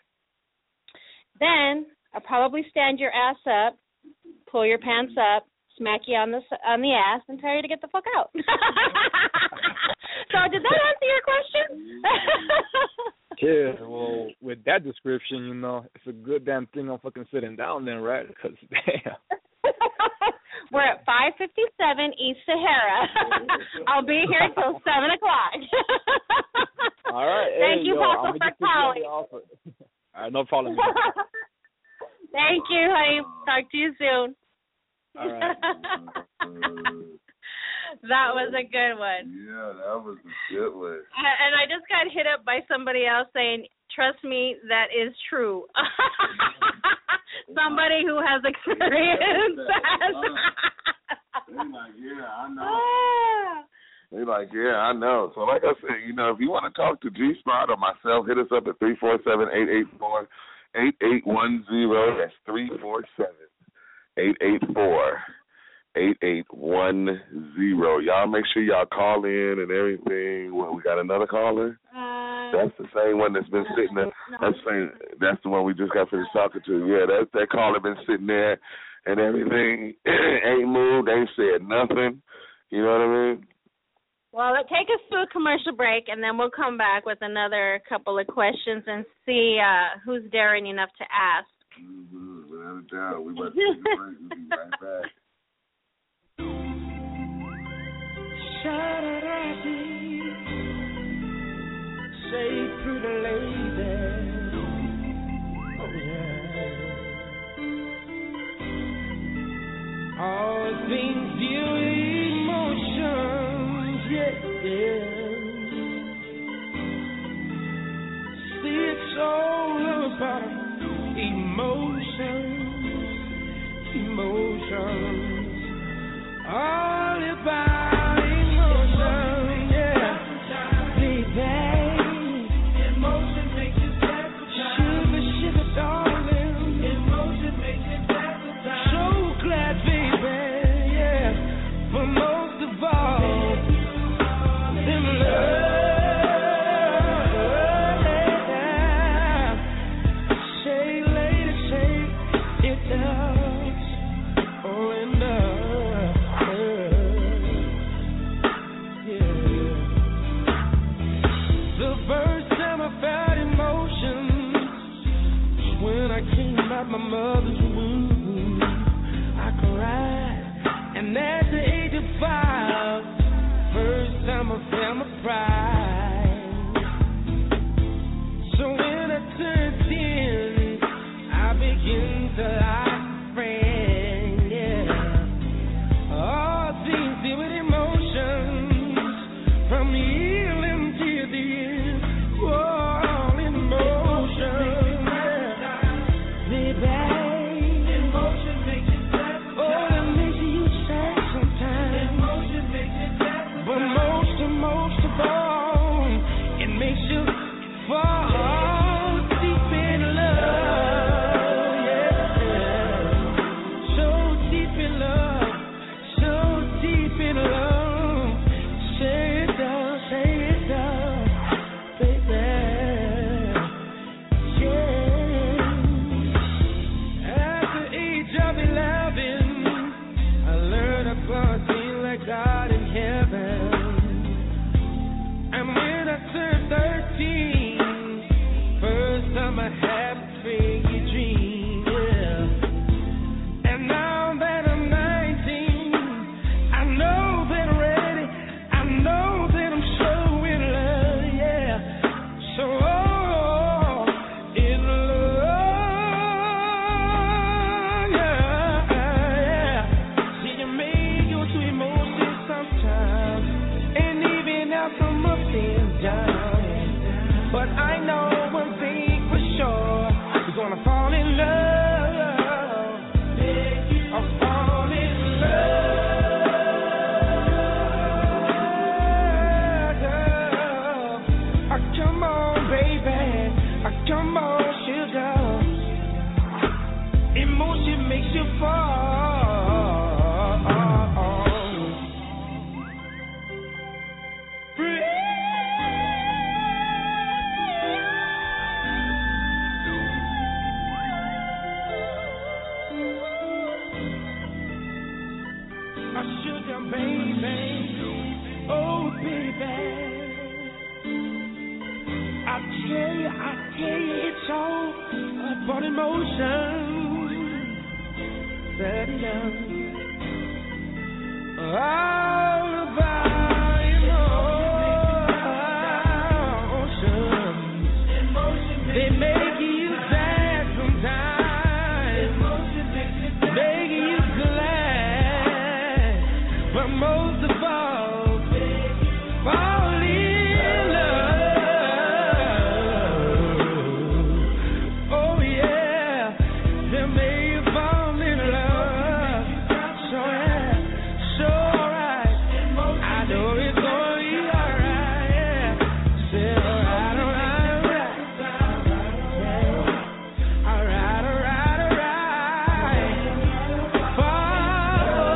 Then I'll probably stand your ass up, pull your pants up, smack you on the on the ass, and tell you to get the fuck out. So did that answer your question? Yeah, well, with that description, you know, it's a good damn thing I'm fucking sitting down then, right? Because, damn. We're at five fifty-seven East Sahara. I'll be here till seven o'clock. All right. Thank hey, you, yo, Pastor, for calling. All right, no problem. Thank you, honey. Talk to you soon. All right. That was a good one. Yeah, that was a good one. And I just got hit up by somebody else saying, trust me, that is true. Somebody who has experience. They're like, yeah, I know. They're like, yeah, I know. So like I said, you know, if you want to talk to G-Spot or myself, hit us up at three four seven, eight eight four, eight eight one zero. That's three four seven, eight eight four, eight eight one zero. Y'all make sure y'all call in and everything. Well, we got another caller? Uh, that's the same one that's been sitting there. That's the same, that's the one we just got finished talking to. Yeah, that, that caller been sitting there and everything. Ain't moved, ain't said nothing. You know what I mean? Well, take us to a commercial break, and then we'll come back with another couple of questions and see uh, who's daring enough to ask. Mm-hmm. Without a doubt. We about to take a break. We'll be right back. Say, pretty lady, oh yeah. All things you emotions, yeah, yeah. See, it's all about emotions, emotions, all about. out my mother's womb, I cried. And at the age of five, first time I felt my pride. So when I turned ten, I began to like a friend, yeah. All things deal with emotions, from healing to the end, all in motion, yeah. Baby, emotion makes you sad sometimes. Oh, that makes you sad sometimes. Emotion makes you sad sometimes. But most of, most of all, it makes you fall deep in love, yeah. So deep in love, so deep in love. Say it down, say it down, baby, yeah. At the age of eleven, I learned about being like God in heaven. And when I turned thirteen, first time I had a freaky dream, yeah. And now that I'm nineteen, I know that I'm ready, I know that I'm so in love, yeah. So, oh, in love, yeah, yeah. See, you may go through emotions sometimes, and even out from up and down. But I know one thing for sure, you're gonna fall in love. I'll fall in love. Ah, come on, baby. Ah, come on, sugar. Emotion makes you fall. My sugar baby, oh baby, I tell you, I tell you, it's all about emotion. That love, all about emotions. They make you sad sometimes, make you glad. But most of all, fall in love. Oh yeah, they make you fall in love. So yeah, so alright. I know it's gonna be alright. Yeah, say alright, alright, alright. Alright, alright, alright. Fall.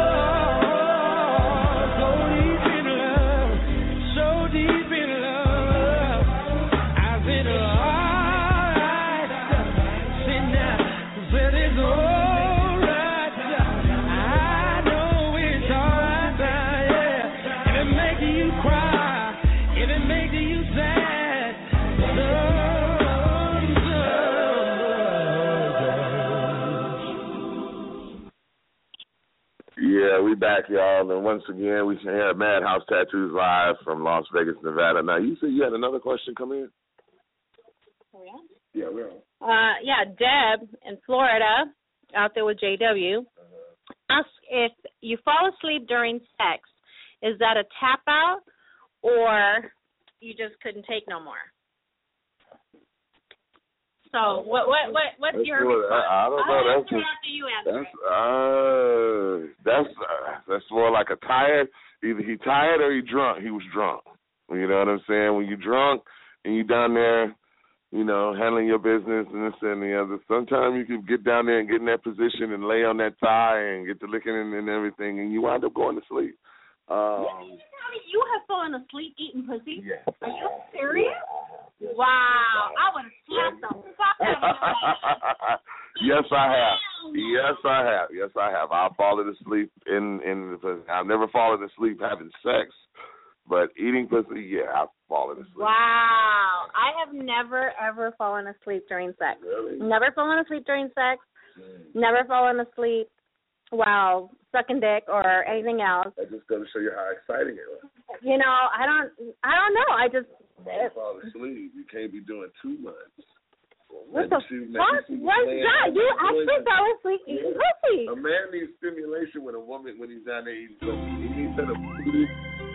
So deep in love, so deep in love. I said, alright, say now, said it's alright. I know it's alright, yeah. If it makes you cry, if it makes you sad, Yeah, we back, y'all. And once again, we here at Madhouse Tattoos live from Las Vegas, Nevada. Now, you said you had another question come in? Are we on? Yeah, we're on. Uh, yeah, Deb in Florida, out there with J W, asks if you fall asleep during sex, is that a tap out or you just couldn't take no more? So what what what what's That's your what- response? I- I don't know. I'll That's answer just- after you answer That's it. uh, that's uh, that's more like a tired. Either he tired or he drunk. He was drunk. You know what I'm saying? When you drunk and you down there, you know, handling your business and this and the other. Sometimes you can get down there and get in that position and lay on that thigh and get the licking and, and everything, and you wind up going to sleep. Um, You tell me you have fallen asleep eating pussy? Yeah. Are you serious? Wow, I would have slapped the fuck out of your ass. Yes, I have. Yes, I have. Yes, I have. I've fallen asleep in in. I've never fallen asleep having sex, but eating pussy, yeah, I've fallen asleep. Wow, I have never ever fallen asleep during sex. Really? Never fallen asleep during sex. Never fallen asleep while sucking dick or anything else. That just goes to show you how exciting it was. You know, I don't, I don't know. I just. Don't fall asleep. You can't be doing too much. What the fuck? What's that? You actually fell asleep eating pussy. A man needs stimulation with a woman when he's down there eating pussy. He needs to booty.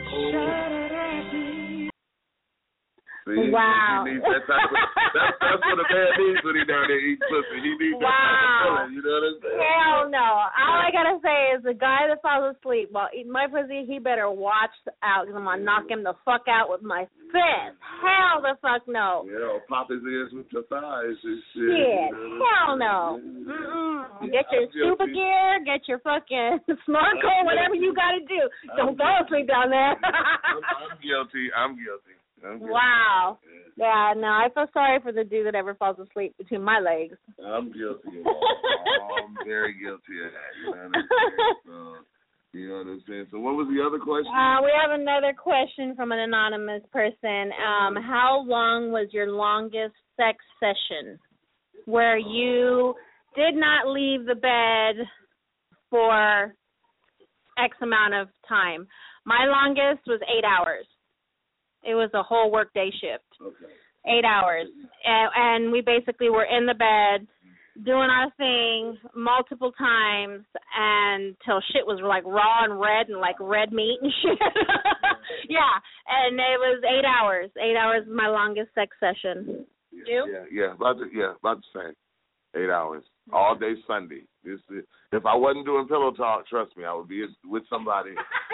See, wow. He needs that type of, that's, that's what a man needs when he's down there eating pussy. He needs that wow. type of feeling, you know what I'm saying? Hell no. All I gotta say is the guy that falls asleep while eating my pussy, he better watch out because I'm gonna knock him the fuck out with my fist. Hell the fuck no. You know, pop his ears with your thighs and shit. Shit. You know Hell no. Mm-mm. Get your scuba gear, get your fucking snorkel, whatever you gotta do. Don't fall asleep down there. I'm, I'm guilty. I'm guilty. I'm guilty. Wow. Yeah, no, I feel sorry for the dude that ever falls asleep between my legs. I'm guilty of that. I'm very guilty of that. You know what I'm saying? So, you know what I'm saying? So what was the other question? Uh, we have another question from an anonymous person. Um, how long was your longest sex session where you did not leave the bed for X amount of time? My longest was eight hours. It was a whole workday shift. Okay. Eight hours. And, and we basically were in the bed doing our thing multiple times until shit was like raw and red and like red meat and shit. Yeah. And it was eight hours. Eight hours was my longest sex session. Yeah, you? Yeah, yeah, about the, yeah, about the same. Eight hours. All day Sunday. This is, if I wasn't doing pillow talk, trust me, I would be with somebody.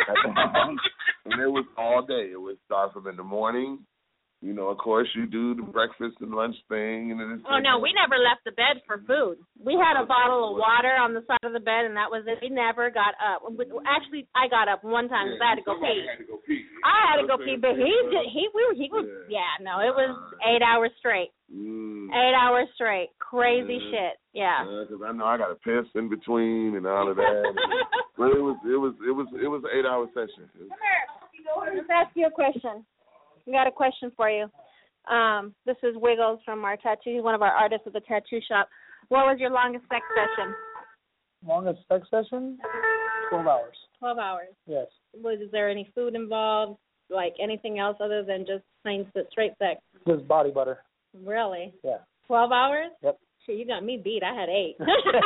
And it was all day. It would start from in the morning. You know, of course, you do the breakfast and lunch thing. And then oh, no, we never left the bed for food. We had a bottle of water on the side of the bed, and that was it. We never got up. Actually, I got up one time because I had to go pee. had to go pee. I had to go pee, but he did, he we were, he was yeah. yeah no, it was eight hours straight. Mm. Eight hours straight, crazy yeah. shit. Yeah. Because uh, I know I got to piss in between and all of that. But it was it was it was it was an eight hour session. Come here. Let's ask you a question. We got a question for you. Um, this is Wiggles from our tattoo. He's one of our artists at the tattoo shop. What was your longest sex session? Longest sex session? Twelve hours. Twelve hours. Yes. Was is there any food involved? Like anything else other than just plain straight sex? Just body butter. Really? Yeah. Twelve hours? Yep. Shit, you got me beat. I had eight.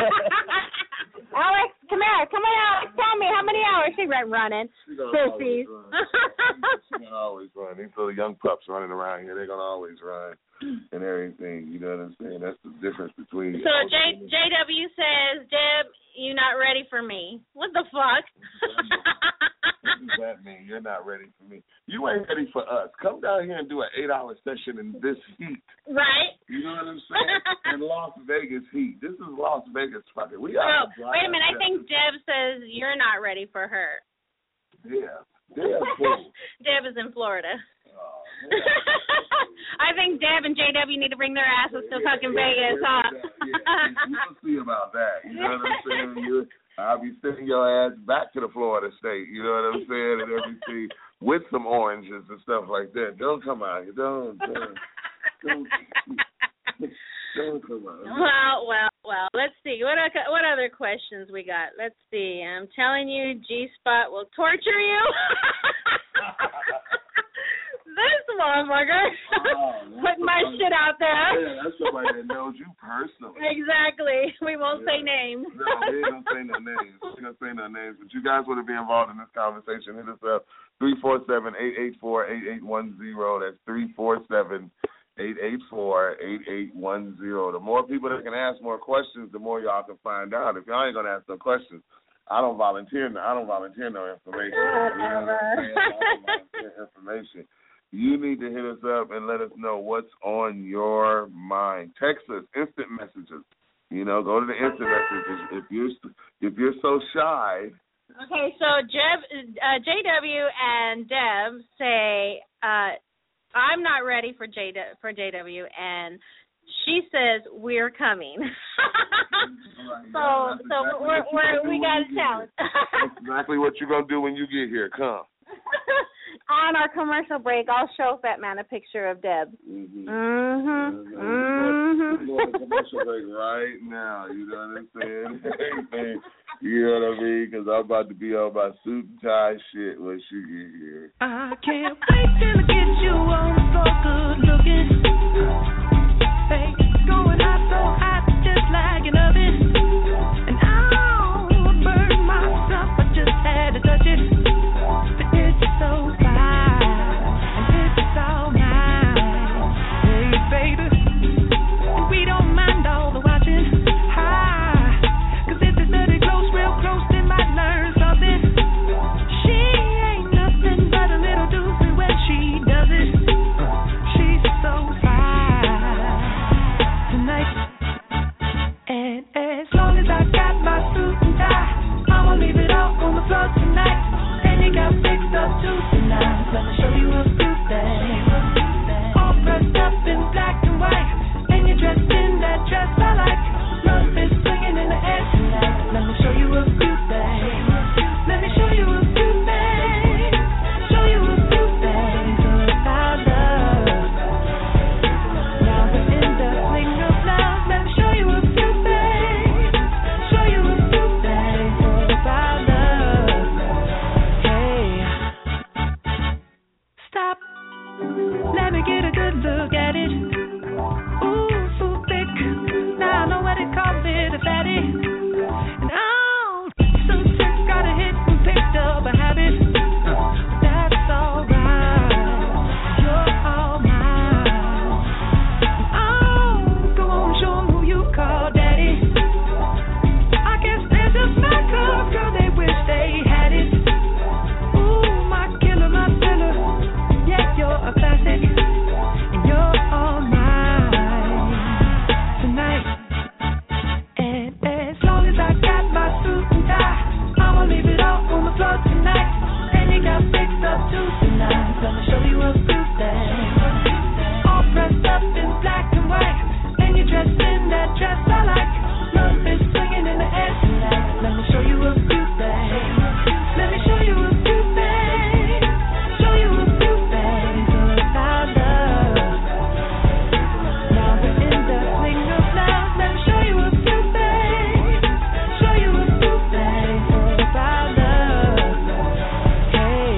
Alex, come here. Come on, Alex. Tell me how many hours she been running. Sissies. She's gonna always run. These little young pups running around here, they're gonna always run and everything. You know what I'm saying? That's the difference between. So J J W says, Deb, you're not ready for me. What the fuck? What does that mean? You're not ready for me. You ain't ready for us. Come down here and do an eight-hour session in this heat. Right. You know what I'm saying? In Las Vegas heat. This is Las Vegas fucking. We oh, are. Wait a minute. I think Deb says you're not ready for her. Yeah. Deb, cool. Deb is in Florida. Oh, I think Deb and J W need to bring their asses to yeah, fucking yeah, Vegas, yeah, huh? Yeah, we'll see about that. You know what I'm saying? You, I'll be sending your ass back to the Florida state. You know what I'm saying? And everything with some oranges and stuff like that. Don't come out here. Don't. Don't. Don't, don't come out. Well, well, well. Let's see. What what other questions we got? Let's see. I'm telling you, G Spot will torture you. This motherfucker oh, putting my shit out there. Yeah, that's somebody that knows you personally. Exactly. We won't yeah. say names. No, we ain't gonna say no names. We ain't gonna say no names. But you guys want to be involved in this conversation, hit us up three four seven, eight eight four, eight eight one zero. That's three four seven, eight eight four, eight eight one zero. The more people that can ask more questions, the more y'all can find out. If y'all ain't gonna ask no questions, I don't volunteer. I don't volunteer no information. Whatever. You know, I don't volunteer information. You need to hit us up and let us know what's on your mind. Text us, instant messages. You know, go to the instant messages. If you're if you're so shy. Okay, so Jeb, uh, J W and Deb say uh, I'm not ready for J for J W, and she says we're coming. so so exactly we're, we're we got a challenge. That's exactly what you're gonna do when you get here. Come. on our commercial break, I'll show Fat Man a picture of Deb. Mm-hmm. Mm-hmm. Mm-hmm. We're going to commercial break right now. You know what I'm saying? You know what I mean? Because I'm about to be on my suit and tie shit when she get here. I can't wait till I get you on the floor, good looking. Hey, going hot so hot, just like an oven. And I'll burn myself, I just had to touch it. But it's so fine, and it's all mine. Hey, baby, and we don't mind all the watching. Hi, cause if it's dirty close, real close, they might learn something. She ain't nothing but a little doozy when she does it. She's so fine tonight. And as long as I got my suit and tie, I'ma leave it all on the floor tonight. And you got fixed up too tonight. Let me show you a few things. All dressed up in black and white, and you're dressed in that dress I like. Love is swinging in the air tonight. Let me show you a few things. Let me show you a few things. Show you a few things about love. Now we're in the swing of love. Let me show you a few things. Show you a few things about love. Hey, stop. Let me get a good look at it. Ooh, so thick. Now I know what they call it, a fatty. And oh, so sick, got a hit and picked up a habit. That's alright. You're all mine. Oh, go on, show 'em who you call daddy. I guess they're just my club, girl, they wish they had it. Ooh, my killer, my filler. Yeah, you're a classic. And you're all mine tonight. And as long as I got my suit and tie, I'ma leave it all on the floor tonight. And you got fixed up too tonight. Let me show you a few things. All dressed up in black and white, and you're dressed in that dress I like. Love is swinging in the air tonight. Let me show you a few things. Let me show you a few things. Show you a few things about love. Now we're in the swing of love. Let me show you a few things. Show you a few things about love. Hey.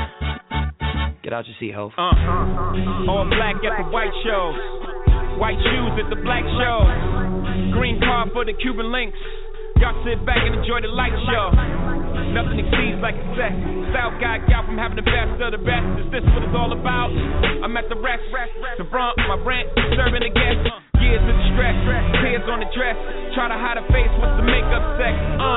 Get out your seat, ho. Uh, all black at the white shows, white shoes at the black shows, green car for the Cuban links. Y'all sit back and enjoy the light show. Nothing exceeds like a set. Style guy got from having the best of the best. Is this what it's all about? I'm at the rest, the front, my rent, serving the guests. Years of stress, tears on the dress. Try to hide a face with the makeup sex. Uh,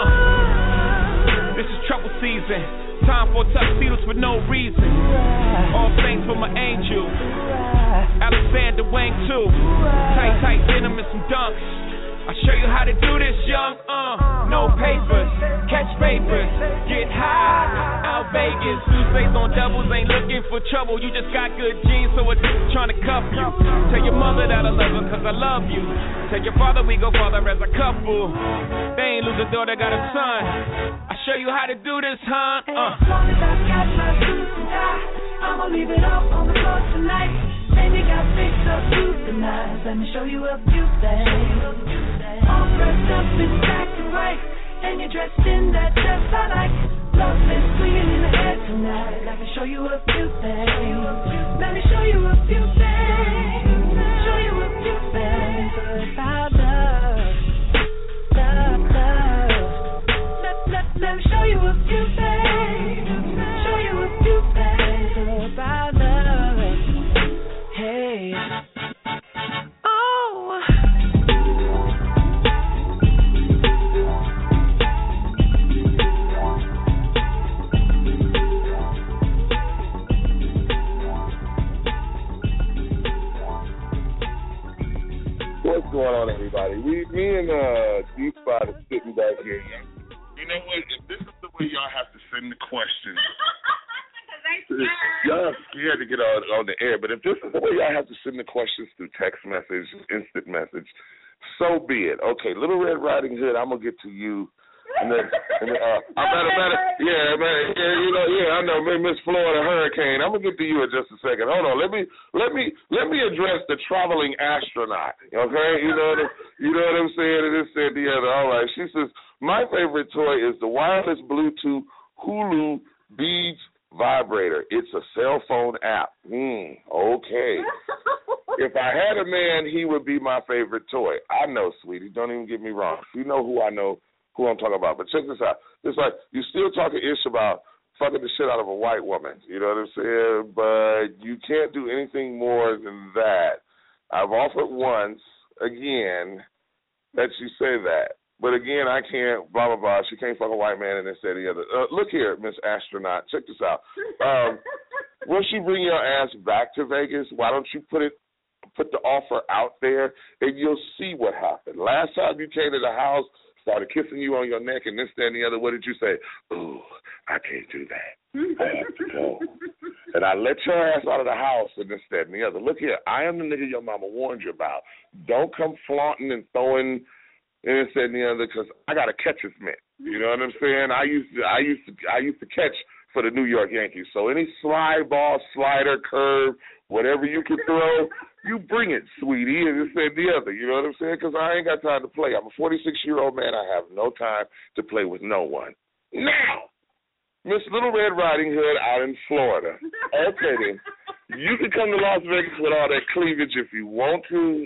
this is trouble season. Time for tuxedos for no reason. All thanks for my angel, Alexander Wang too. Tight, tight denim and some dunks. I'll show you how to do this, young. Uh, no papers, catch papers, get high. Out Vegas, Tuesdays on doubles, ain't looking for trouble. You just got good genes, so it's trying to cuff you. Tell your mother that I love her, cause I love you. Tell your father we go father as a couple. They ain't lose a daughter, got a son. I'll show you how to do this, huh? Uh. As long as I got my suit and tie, I'ma leave it all on the floor tonight. And you got fixed up too tonight. Let me show you a few things. All dressed up in black and white, and you're dressed in that dress I like. Love is swinging in the air tonight. Let me show you a few things. Let me show you a few things. Show you a few things about love, love, love. Let, let, let me show you a few things. Show you a few things about love. Hey. Oh. What's going on, everybody? We, me and uh, D-Spot are sitting back here. You know what? If this is the way y'all have to send the questions, y'all scared to get on, on the air, but if this is the way y'all have to send the questions through text message, instant message, so be it. Okay, Little Red Riding Hood, I'm going to get to you And then, and then uh, I matter, matter, yeah, man, yeah, you know, yeah, I know, Miss Florida Hurricane. I'm gonna get to you in just a second. Hold on, let me, let me, let me address the traveling astronaut. Okay, you know, what, you know what I'm saying? And this said the other. All right, she says my favorite toy is the wireless Bluetooth Hulu Beats vibrator. It's a cell phone app. Hmm. Okay. If I had a man, he would be my favorite toy. I know, sweetie. Don't even get me wrong. You know who I know, who I'm talking about. But check this out. It's like you still talking ish about fucking the shit out of a white woman. You know what I'm saying? But you can't do anything more than that. I've offered once, again, that you say that. But again, I can't, blah, blah, blah. She can't fuck a white man and this, that, the other. Uh, look here, Miss Astronaut. Check this out. Um, once you bring your ass back to Vegas, why don't you put it, put the offer out there, and you'll see what happened. Last time you came to the house, started kissing you on your neck and this, that, and the other, what did you say? Ooh, I can't do that. I have to go. And I let your ass out of the house and this, that, and the other. Look here, I am the nigga your mama warned you about. Don't come flaunting and throwing and this, that, and the other, because I got a catcher's mitt. You know what I'm saying? I used to, I used to, I used to catch for the New York Yankees. So any slide ball, slider, curve, whatever you can throw, you bring it, sweetie, and this, that, and the other. You know what I'm saying? Because I ain't got time to play. I'm a forty-six-year-old man. I have no time to play with no one. Now, Miss Little Red Riding Hood out in Florida. Okay, then. You can come to Las Vegas with all that cleavage if you want to.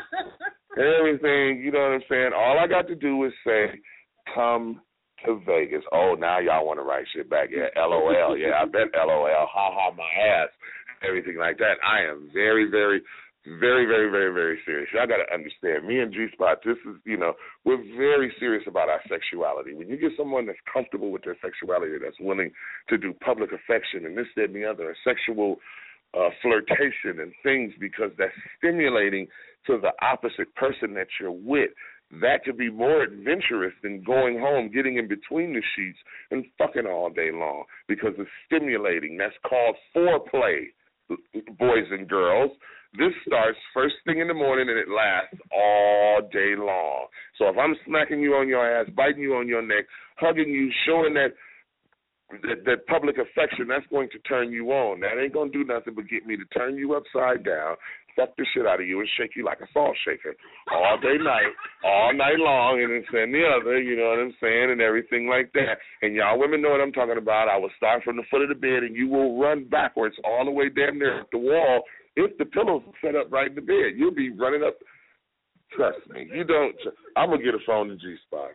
Everything, you know what I'm saying? All I got to do is say, come to Vegas. Oh, now y'all want to write shit back. Yeah, LOL. Yeah, I bet LOL. Ha ha, my ass. Everything like that. I am very, very, very, very, very, very serious. Y'all got to understand. Me and G-Spot, this is, you know, we're very serious about our sexuality. When you get someone that's comfortable with their sexuality, that's willing to do public affection and this, that, and the other, a sexual uh, flirtation and things because that's stimulating to the opposite person that you're with, that could be more adventurous than going home, getting in between the sheets, and fucking all day long because it's stimulating. That's called foreplay, boys and girls. This starts first thing in the morning and it lasts all day long. So if I'm smacking you on your ass, biting you on your neck, hugging you, showing that that, that public affection, that's going to turn you on. That ain't going to do nothing but get me to turn you upside down, fuck the shit out of you, and shake you like a salt shaker all day, night, all night long, and this and the other, you know what I'm saying, and everything like that. And y'all women know what I'm talking about. I will start from the foot of the bed, and you will run backwards all the way damn near up the wall if the pillows are set up right in the bed. You'll be running up. Trust me. You don't. I'm going to get a phone to G-Spot.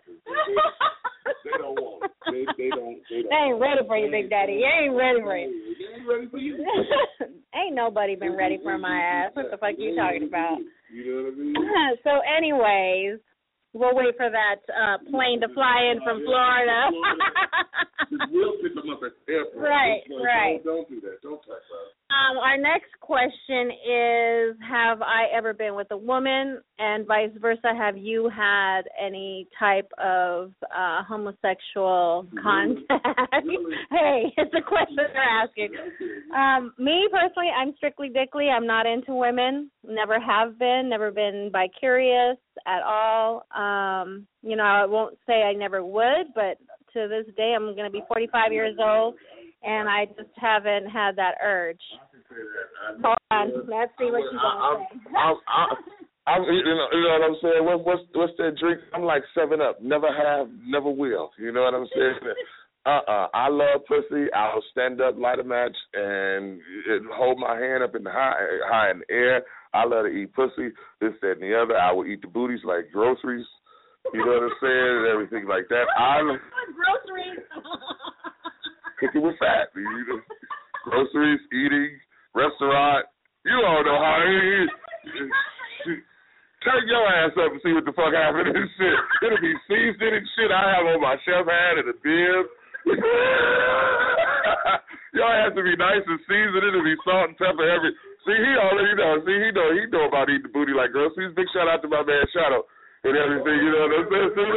They don't want it. They, they don't. They, don't they ain't ready for you, Big Daddy. You ain't ready for you. They ain't ready for you. Ain't nobody been ready for my ass. What the fuck you talking about? You know what I mean? So, anyways, we'll wait for that uh, plane to fly in from Florida. We'll pick them up at the airport. Right, right. Don't, don't do that. Don't touch us. Um, our next question is, have I ever been with a woman, and vice versa, have you had any type of uh, homosexual contact? Really? Hey, it's a question they're asking. Um, me, personally, I'm strictly dickly. I'm not into women. Never have been. Never been bi-curious at all. Um, you know, I won't say I never would, but to this day, I'm going to be forty-five years old, and I just haven't had that urge. Hold on, let's see what you're going to say. I'm, I'm, I'm, you know, you know what I'm saying? What, what's what's that drink? I'm like seven up. Never have, never will. You know what I'm saying? Uh-uh. I love pussy. I'll stand up, light a match, and hold my hand up in the high, high in the air. I love to eat pussy, this, that, and the other. I will eat the booties like groceries. You know what I'm saying? And everything like that. I love groceries. Cooking with fat. You know, groceries, eating, restaurant. You all know how it is. Turn your ass up and see what the fuck happened and shit. It'll be seasoned and shit. I have on my chef hat and a bib. Your ass will be nice and seasoned. It'll be salt and pepper every. See, he already know. See, he know. He know about eating the booty like groceries. Big shout out to my man Shadow and everything. You know what I'm saying?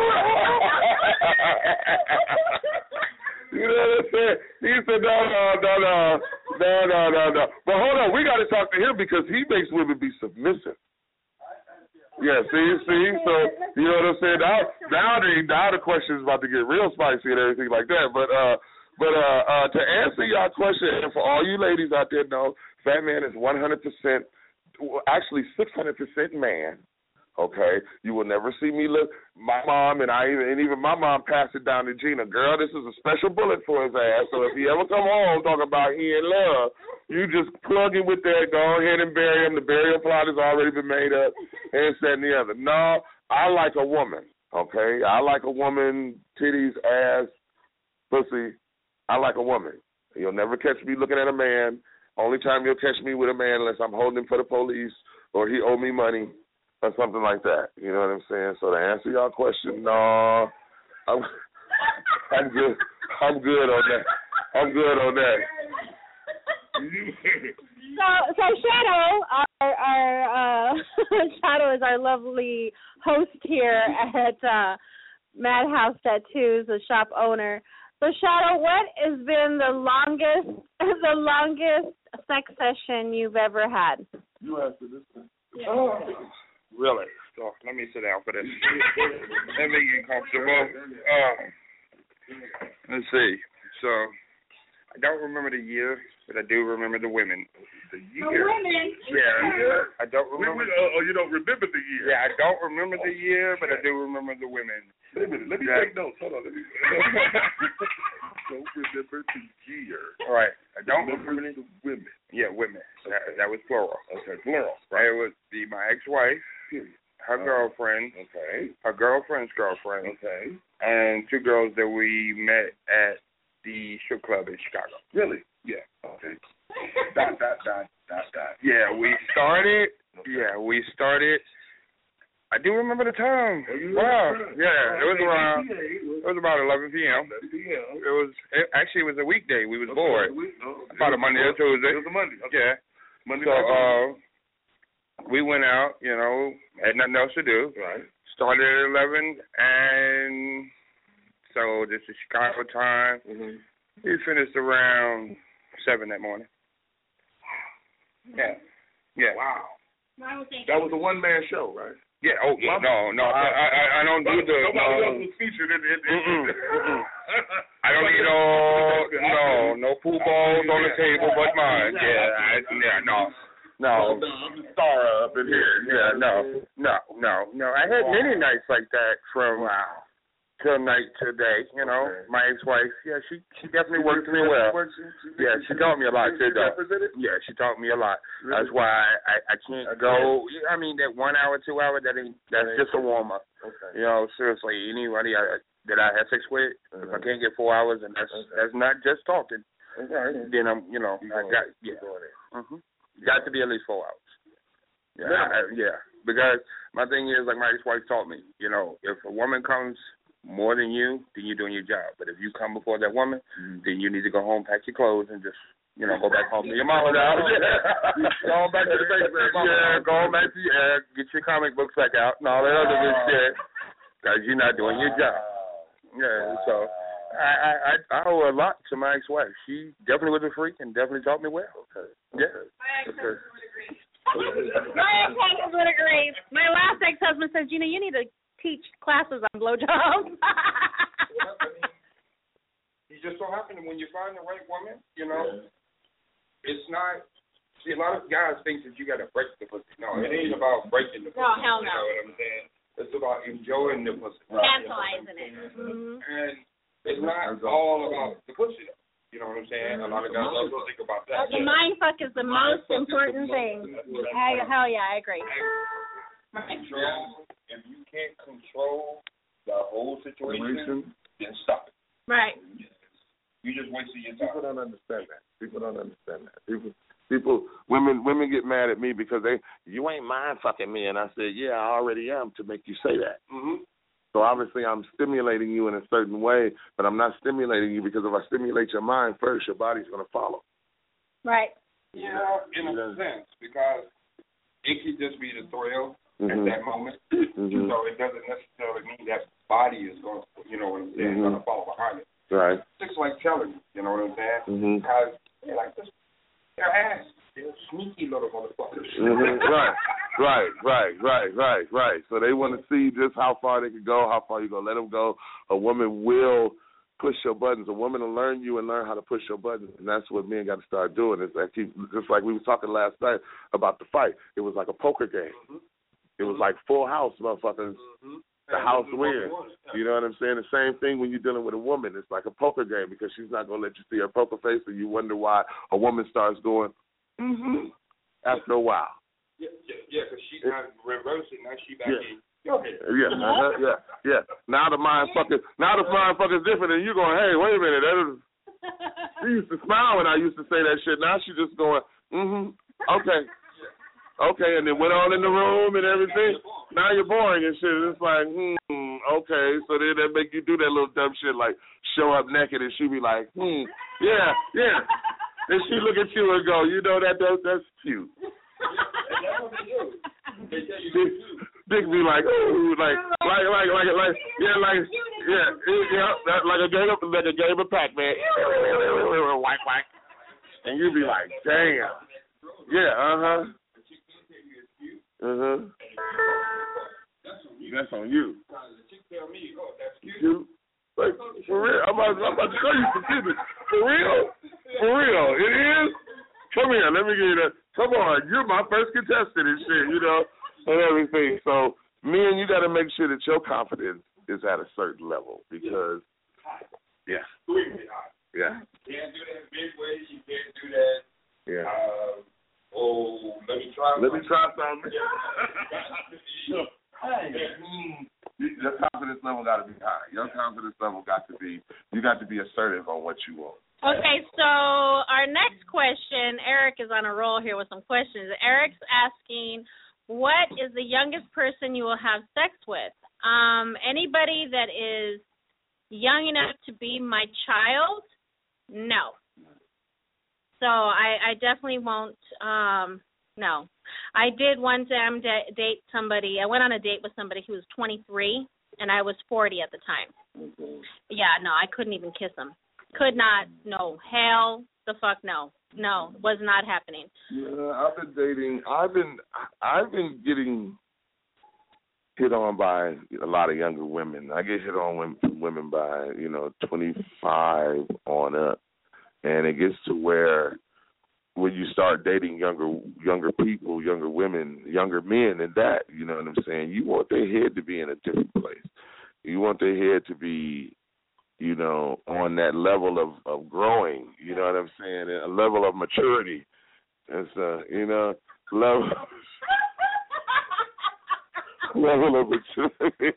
You know what I'm saying? He said, no, no, no, no, no, no, no, no. But hold on, we got to talk to him because he makes women be submissive. Yeah, see, see, so, you know what I'm saying? saying? Now, now the now the question is about to get real spicy and everything like that. But uh, but uh, uh, to answer y'all question, and for all you ladies out there know, Fat Man is one hundred percent, actually six hundred percent man. Okay, you will never see me look. My mom and I, and even my mom passed it down to Gina. Girl, this is a special bullet for his ass. So if he ever come home talking about he in love, you just plug him with that. Go ahead and bury him. The burial plot has already been made up. And this, that, and the other. No, I like a woman. Okay, I like a woman, titties, ass, pussy. I like a woman. You'll never catch me looking at a man. Only time you'll catch me with a man unless I'm holding him for the police or he owe me money. Or something like that. You know what I'm saying? So to answer y'all question, no, I'm, I'm good. I'm good on that. I'm good on that. So, so Shadow, our, our uh, Shadow is our lovely host here at uh, Madhouse Tattoos, the shop owner. So Shadow, what has been the longest, the longest sex session you've ever had? You answer this one. Yeah. Oh. Really? So let me sit down for this. Let me get comfortable. Uh, let's see. So I don't remember the year, but I do remember the women. The year? The women? Yeah. I don't remember. We, we, uh, oh, you don't remember the year? Yeah, I don't remember the year, but I do remember the women. Wait a minute. Let me yeah. take notes. Hold on. Let me. Don't remember the year. All right. I don't remember, remember the women. Yeah, women. Okay. That, that was plural. Okay, plural. Right. It would be my ex-wife. Her girlfriend, okay. Her girlfriend's girlfriend, okay. And two girls that we met at the strip club in Chicago. Really? Yeah. Okay. dot dot dot dot dot. Yeah, we started. Okay. Yeah, we started. I do remember the time. Oh, wow. Remember? Yeah, it was around. It was about eleven p.m. eleven p.m. It was it, actually it was a weekday. We was okay. bored. We, oh, about a Monday or Tuesday. It was a Monday. Okay. Yeah. Monday. So uh. we went out, you know, had nothing else to do. Right. Started at eleven, and so this is Chicago time. Mm-hmm. We finished around seven that morning. Yeah. Yeah. Wow. That was a one-man show, right? Yeah. Oh, yeah. No, no. I, I, I don't do the. Nobody no. else was featured in it. Mm-mm, mm-mm. I don't need all. No, no pool balls on the table, but mine. Yeah. I, yeah. No. No, I'm the star up in here. Yeah, no, no, no, no. I had many nights like that from wow. till night to day. You know, okay. My ex-wife, yeah, she she definitely worked me well. Yeah, she taught me a lot too, though. Yeah, she taught me a lot. That's why I I can't go. I mean, that one hour, two hour, that ain't that's just a warm up. Okay. You know, seriously, anybody I, that I have sex with, uh-huh. if I can't get four hours, and that's okay. that's not just talking. Okay. Then I'm, you know, I got yeah. Mhm. Got to be at least four hours. Yeah, yeah. I, yeah. Because my thing is, like my ex-wife taught me, you know, if a woman comes more than you, then you're doing your job. But if you come before that woman, mm-hmm. then you need to go home, pack your clothes, and just, you know, go back home to your mama's house. Go back to the basement. Yeah, go back to your, uh, get your comic books back out and all that other good shit. Because you're not doing your job. Yeah, so I, I, I, I owe a lot to my ex-wife. She definitely was a freak and definitely taught me well. Okay. Yeah. My ex-husband would agree. My ex-husband would agree. My last ex-husband says, Gina, you need to teach classes on blowjobs. You just so happen when you find the right woman, you know, yeah. It's not. See, a lot of guys think that you got to break the pussy. No, it ain't about breaking the pussy. No, hell no. You know what I'm saying? It's about enjoying the pussy. Tantalizing it. Mm-hmm. And it's not all about the pussy, though. You know what I'm saying? A lot of guys also think about that. The mind fuck is the most important thing. I, hell yeah, I agree. Control. If you can't control the whole situation, then stop it. Right. You just wasting your time. People don't understand that. People don't understand that. People, people, women, women get mad at me because they, you ain't mind fucking me, and I said, yeah, I already am to make you say that. Mm-hmm. So obviously I'm stimulating you in a certain way, but I'm not stimulating you because if I stimulate your mind first, your body's going to follow. Right. Yeah, in a sense, because it could just be the thrill mm-hmm. at that moment. Mm-hmm. So it doesn't necessarily mean that body is going to, you know what I'm saying, mm-hmm. going to follow behind it. Right. It's like telling you, you know what I'm saying? Mm-hmm. Because they're like this, their ass, they're sneaky little motherfuckers. Mm-hmm. Right. Right. Right, right, right, right, right. So they want to see just how far they can go, how far you gonna let them go. A woman will push your buttons. A woman will learn you and learn how to push your buttons, and that's what men got to start doing. Is that keep, just like we were talking last night about the fight. It was like a poker game. Mm-hmm. It was like Full House, motherfuckers. Mm-hmm. The house wins. You know what I'm saying? The same thing when you're dealing with a woman. It's like a poker game because she's not gonna let you see her poker face, and you wonder why a woman starts going, mm-hmm, after a while. Yeah, yeah, because she's not reversing. Now she back yeah. in. Go ahead. Yeah, uh-huh, yeah, yeah. Now the mind fucking, now the mind fucking different, and you're going, hey, wait a minute. That is, she used to smile when I used to say that shit. Now she just going, mm-hmm, okay. Okay, and then went on in the room and everything. Now you're boring and shit. And it's like, hmm, okay. So then that make you do that little dumb shit like show up naked, and she be like, hmm, yeah, yeah. And she look at you and go, you know that that's, that's cute. Dick, Dick be like, ooh, like, like, like, like, like, yeah, like, yeah, yeah, that, like a game of, like a game of Pac-Man. Whack, whack. And you be like, damn. Yeah, uh huh. Uh-huh. That's on you. Tell me, oh, that's cute. Like, for real, I'm about, I'm about to show you some shit. For real? For real, it is? Come here, let me give you that. Come on, you're my first contestant and shit, you know, and everything. So, men, you got to make sure that your confidence is at a certain level because, yeah. Yeah. You can't do that big ways. You can't do that. Yeah. Uh, Oh, let me try. Let me try something. Hey. Your confidence level got to be high. Your confidence level got to be. You got to be assertive on what you want. Okay, so our next question, Eric is on a roll here with some questions. Eric's asking, what is the youngest person you will have sex with? Um, anybody that is young enough to be my child? No. So I, I definitely won't, um, no. I did one time da- date somebody. I went on a date with somebody who was twenty-three, and I was forty at the time. Mm-hmm. Yeah, no, I couldn't even kiss him. Could not, no. Hell the fuck no. No, was not happening. Yeah, I've been dating, I've been, I've been getting hit on by a lot of younger women. I get hit on women, women by, you know, twenty-five on up. And it gets to where when you start dating younger younger people, younger women, younger men and that, you know what I'm saying, you want their head to be in a different place. You want their head to be, you know, on that level of, of growing, you know what I'm saying, a level of maturity. It's uh, you know, level level of maturity.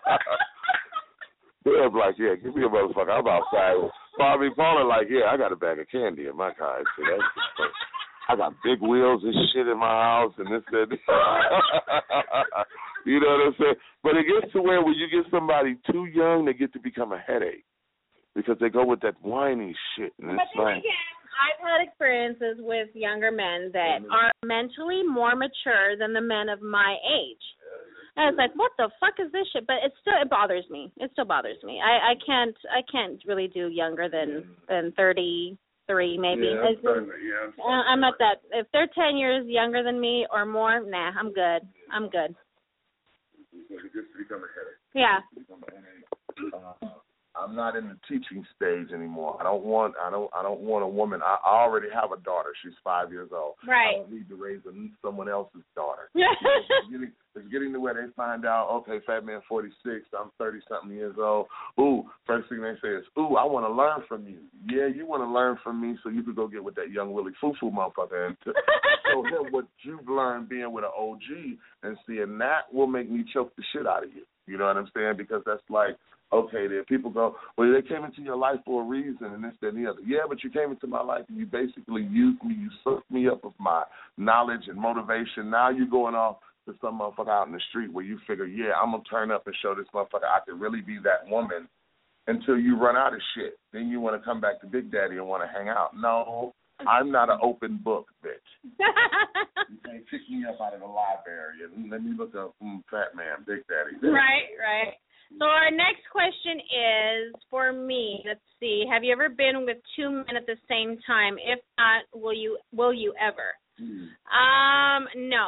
They're like, yeah, give me a motherfucker. I'm outside. Bobby Paula like, yeah, I got a bag of candy in my car. So that's just, I got big wheels and shit in my house and this and that. You know what I'm saying? But it gets to where when you get somebody too young, they get to become a headache because they go with that whiny shit. And but it's like, again, I've had experiences with younger men that mm-hmm. are mentally more mature than the men of my age. And it's like, what the fuck is this shit? But it still it bothers me. It still bothers me. I, I can't I can't really do younger than than thirty three maybe. Yeah, I'm, starting to, yeah, I'm, I'm at that. If they're ten years younger than me or more, nah, I'm good. I'm good. Just to become a headache. Yeah. Become a headache. Uh, I'm not in the teaching stage anymore. I don't want. I don't. I don't want a woman. I, I already have a daughter. She's five years old. Right. I don't need to raise a, someone else's daughter. You know, it's, getting, it's getting to where they find out. Okay, Fat Man forty-six. I'm thirty something years old. Ooh, first thing they say is, ooh, I want to learn from you. Yeah, you want to learn from me, so you could go get with that young Willie Foo Foo motherfucker and to show him what you've learned being with an O G, and see, and that will make me choke the shit out of you. You know what I'm saying? Because that's like. Okay, then people go, well, they came into your life for a reason and this, that, and the other. Yeah, but you came into my life and you basically used me. You sucked me up with my knowledge and motivation. Now you're going off to some motherfucker out in the street where you figure, yeah, I'm going to turn up and show this motherfucker I can really be that woman until you run out of shit. Then you want to come back to Big Daddy and want to hang out. No, I'm not an open book, bitch. You can't pick me up out of the library and let me look up mm, Fat Man, Big Daddy. Right, right. So our next question is for me. Let's see. Have you ever been with two men at the same time? If not, will you will you ever? Mm. Um, no,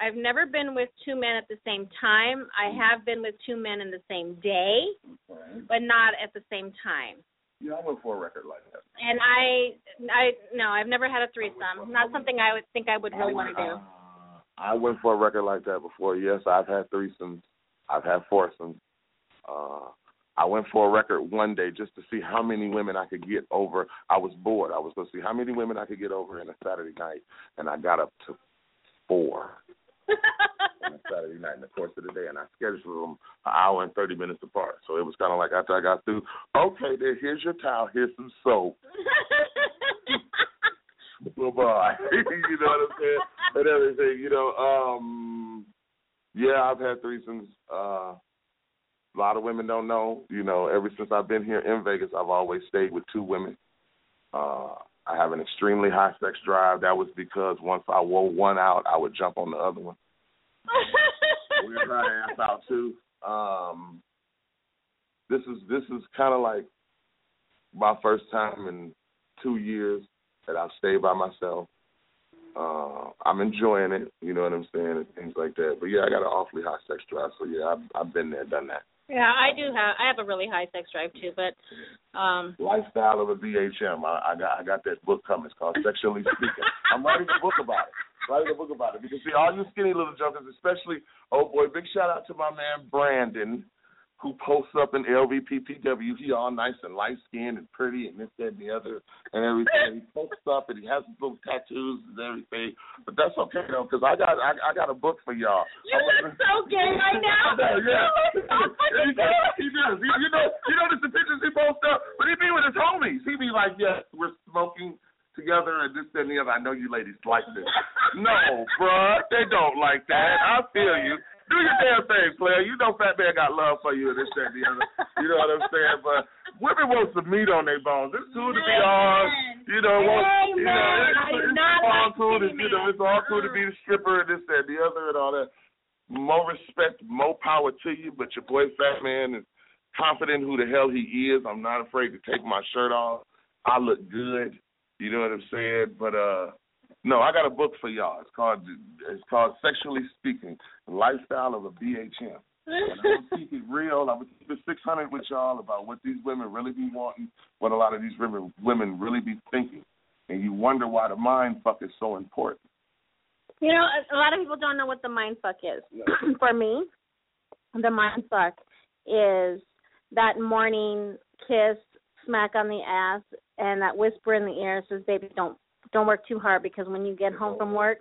I've never been with two men at the same time. I have been with two men in the same day, Okay. but not at the same time. Yeah, I went for a record like that. And I, I no, I've never had a threesome. Not something I would think I would really want to do. I went for a record like that before. Yes, I've had threesomes. I've had foursomes. Uh, I went for a record one day just to see how many women I could get over. I was bored. I was going to see how many women I could get over in a Saturday night, and I got up to four on a Saturday night in the course of the day, and I scheduled them an hour and thirty minutes apart. So it was kind of like after I got through, okay, there, here's your towel, here's some soap. Bye-bye. You know what I'm saying? And everything, you know. Um, yeah, I've had threesomes. Uh, A lot of women don't know, you know, ever since I've been here in Vegas, I've always stayed with two women. Uh, I have an extremely high sex drive. That was because once I wore one out, I would jump on the other one. We were trying to ass out too. Um, this is this is kind of like my first time in two years that I've stayed by myself. Uh, I'm enjoying it, you know what I'm saying, and things like that. But yeah, I got an awfully high sex drive, so yeah, I've, I've been there, done that. Yeah, I do have. I have a really high sex drive too, but um. Lifestyle of a B H M. I, I got I got that book coming. It's called Sexually Speaking. I'm writing a book about it. Writing a book about it because see, all you skinny little junkers, especially oh boy, big shout out to my man Brandon, who posts up in L V P P W. He all nice and light skinned and pretty and this, that, and the other and everything. He posts up and he has little tattoos and everything. But that's okay though, because I got I, I got a book for y'all. You look so gay right now. Yeah, he does. He does. You, you know, you notice the pictures he posts up, but he be with his homies. He be like, yes, we're smoking together and this, that, and the other. I know you ladies like this. No, bruh, they don't like that. I feel you. Do your damn thing, player. You know Fat Man got love for you and this, that, and the other. You know what I'm saying? But women want some meat on their bones. It's cool to be on. You know, want, you know it's, it's, it's all cool to, you know, it's all cool to be the stripper and this, that, and the other and all that. More respect, more power to you, but your boy Fat Man is confident who the hell he is. I'm not afraid to take my shirt off. I look good. You know what I'm saying? But, uh, no, I got a book for y'all. It's called it's called Sexually Speaking, The Lifestyle of a B H M. And I'm going to keep it real. I'm going to keep it six hundred with y'all about what these women really be wanting, what a lot of these women, women really be thinking. And you wonder why the mind fuck is so important. You know, a lot of people don't know what the mind fuck is. Yeah. For me, the mind fuck is that morning kiss, smack on the ass, and that whisper in the ear says, baby, don't don't work too hard because when you get home from work,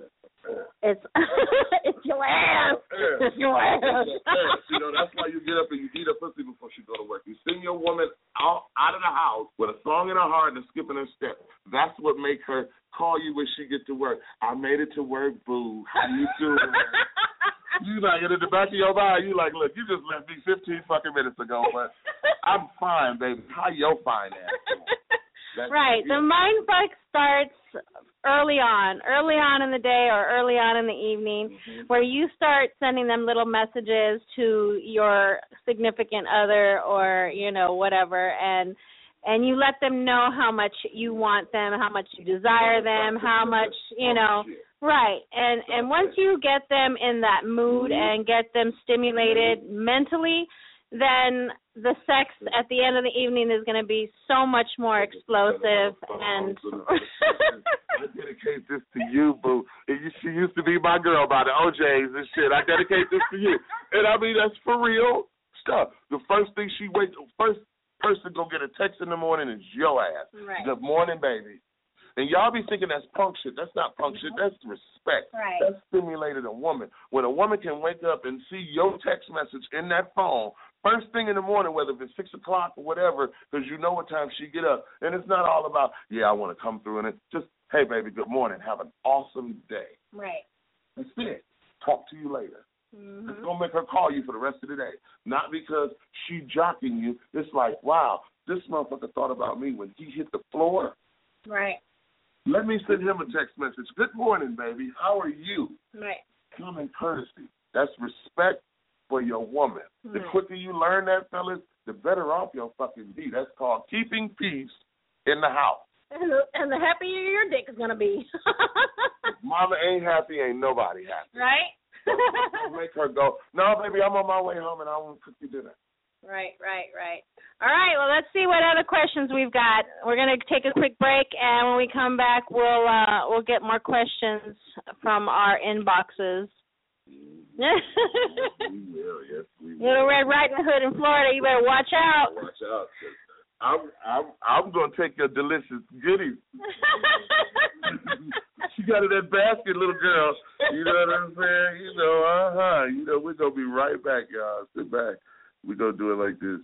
it's it's your ass. It's your ass. You know, that's why you get up and you eat a pussy before she go to work. You send your woman out, out of the house with a song in her heart and a skip in her step. That's what makes her call you when she get to work. I made it to work, boo. How you doing? You like it in the back of your mind. You like, look, you just left me fifteen fucking minutes ago, but I'm fine, baby. How your fine ass doing? That's right. The mind fuck starts early on, early on in the day or early on in the evening, mm-hmm. where you start sending them little messages to your significant other or, you know, whatever, and and you let them know how much you want them, how much you desire them, how much, you know, right. And, and once you get them in that mood and get them stimulated mentally, then the sex at the end of the evening is going to be so much more explosive. And I dedicate this to you, boo. She used to be my girl by the O Js and shit. I dedicate this to you. And I mean, that's for real stuff. The first thing she wakes, first person go get a text in the morning is your ass. Right. Good morning, baby. And y'all be thinking that's punk shit. That's not punk shit. That's respect. Right. That's stimulated a woman. When a woman can wake up and see your text message in that phone, first thing in the morning, whether it's six o'clock or whatever, because you know what time she get up. And it's not all about, yeah, I want to come through. And it's just, hey, baby, good morning. Have an awesome day. Right. That's it. Talk to you later. Mm-hmm. It's going to make her call you for the rest of the day. Not because she jocking you. It's like, wow, this motherfucker thought about me when he hit the floor. Right. Let me send him a text message. Good morning, baby. How are you? Right. Common courtesy. That's respect for your woman. Right. The quicker you learn that, fellas, the better off your fucking be. That's called keeping peace in the house. And the, and the happier your dick is gonna be. If mama ain't happy, ain't nobody happy. Right? Don't make her go, no, baby, I'm on my way home and I want to cook you dinner. Right, right, right. All right, well, let's see what other questions we've got. We're going to take a quick break, and when we come back, we'll uh, we'll get more questions from our inboxes. we will, yes, we will. Little Red Riding Hood in Florida, you better watch out. Watch out. I'm, I'm, I'm going to take your delicious goodies. She got in that basket, little girl. You know what I'm saying? You know, uh-huh. You know, we're going to be right back, y'all. Sit back. We're going to do it like this.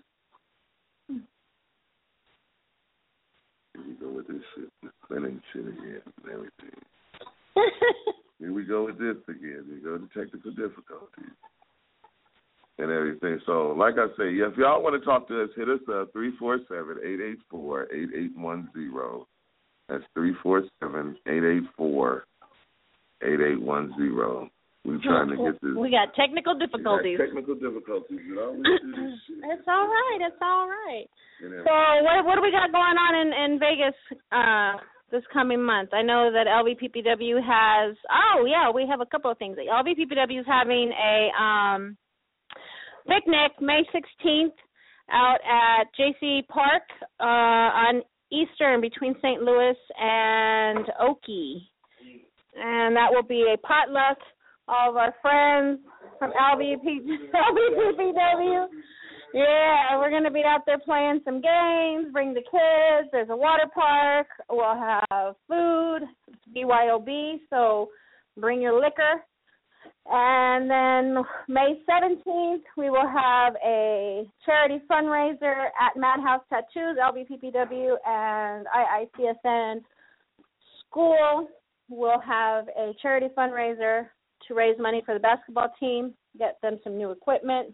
Here we go with this shit. This spinning shit again and everything. Here we go with this again. Here we go to technical difficulties and everything. So, like I say, if y'all want to talk to us, hit us up, three four seven, eight eight four, eight eight one zero. That's three four seven, eight eight four, eight eight one zero. We're trying to get this. We got technical difficulties. Got technical difficulties. You know, we do this shit. It's all right. It's all right. You know. So what what do we got going on in, in Vegas uh, this coming month? I know that L V P P W has, oh, yeah, we have a couple of things. L V P P W is having a um, picnic May sixteenth out at J C Park uh, on Eastern between Saint Louis and Okie. And that will be a potluck. All of our friends from L V P P W. Yeah, we're going to be out there playing some games, bring the kids. There's a water park. We'll have food. It's B Y O B, so bring your liquor. And then May seventeenth, we will have a charity fundraiser at Madhouse Tattoos, L V P P W, and I I C S N School. We'll have a charity fundraiser to raise money for the basketball team, get them some new equipment.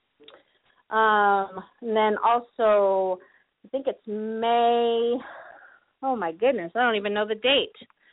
Um, and then also, I think it's May, oh my goodness, I don't even know the date.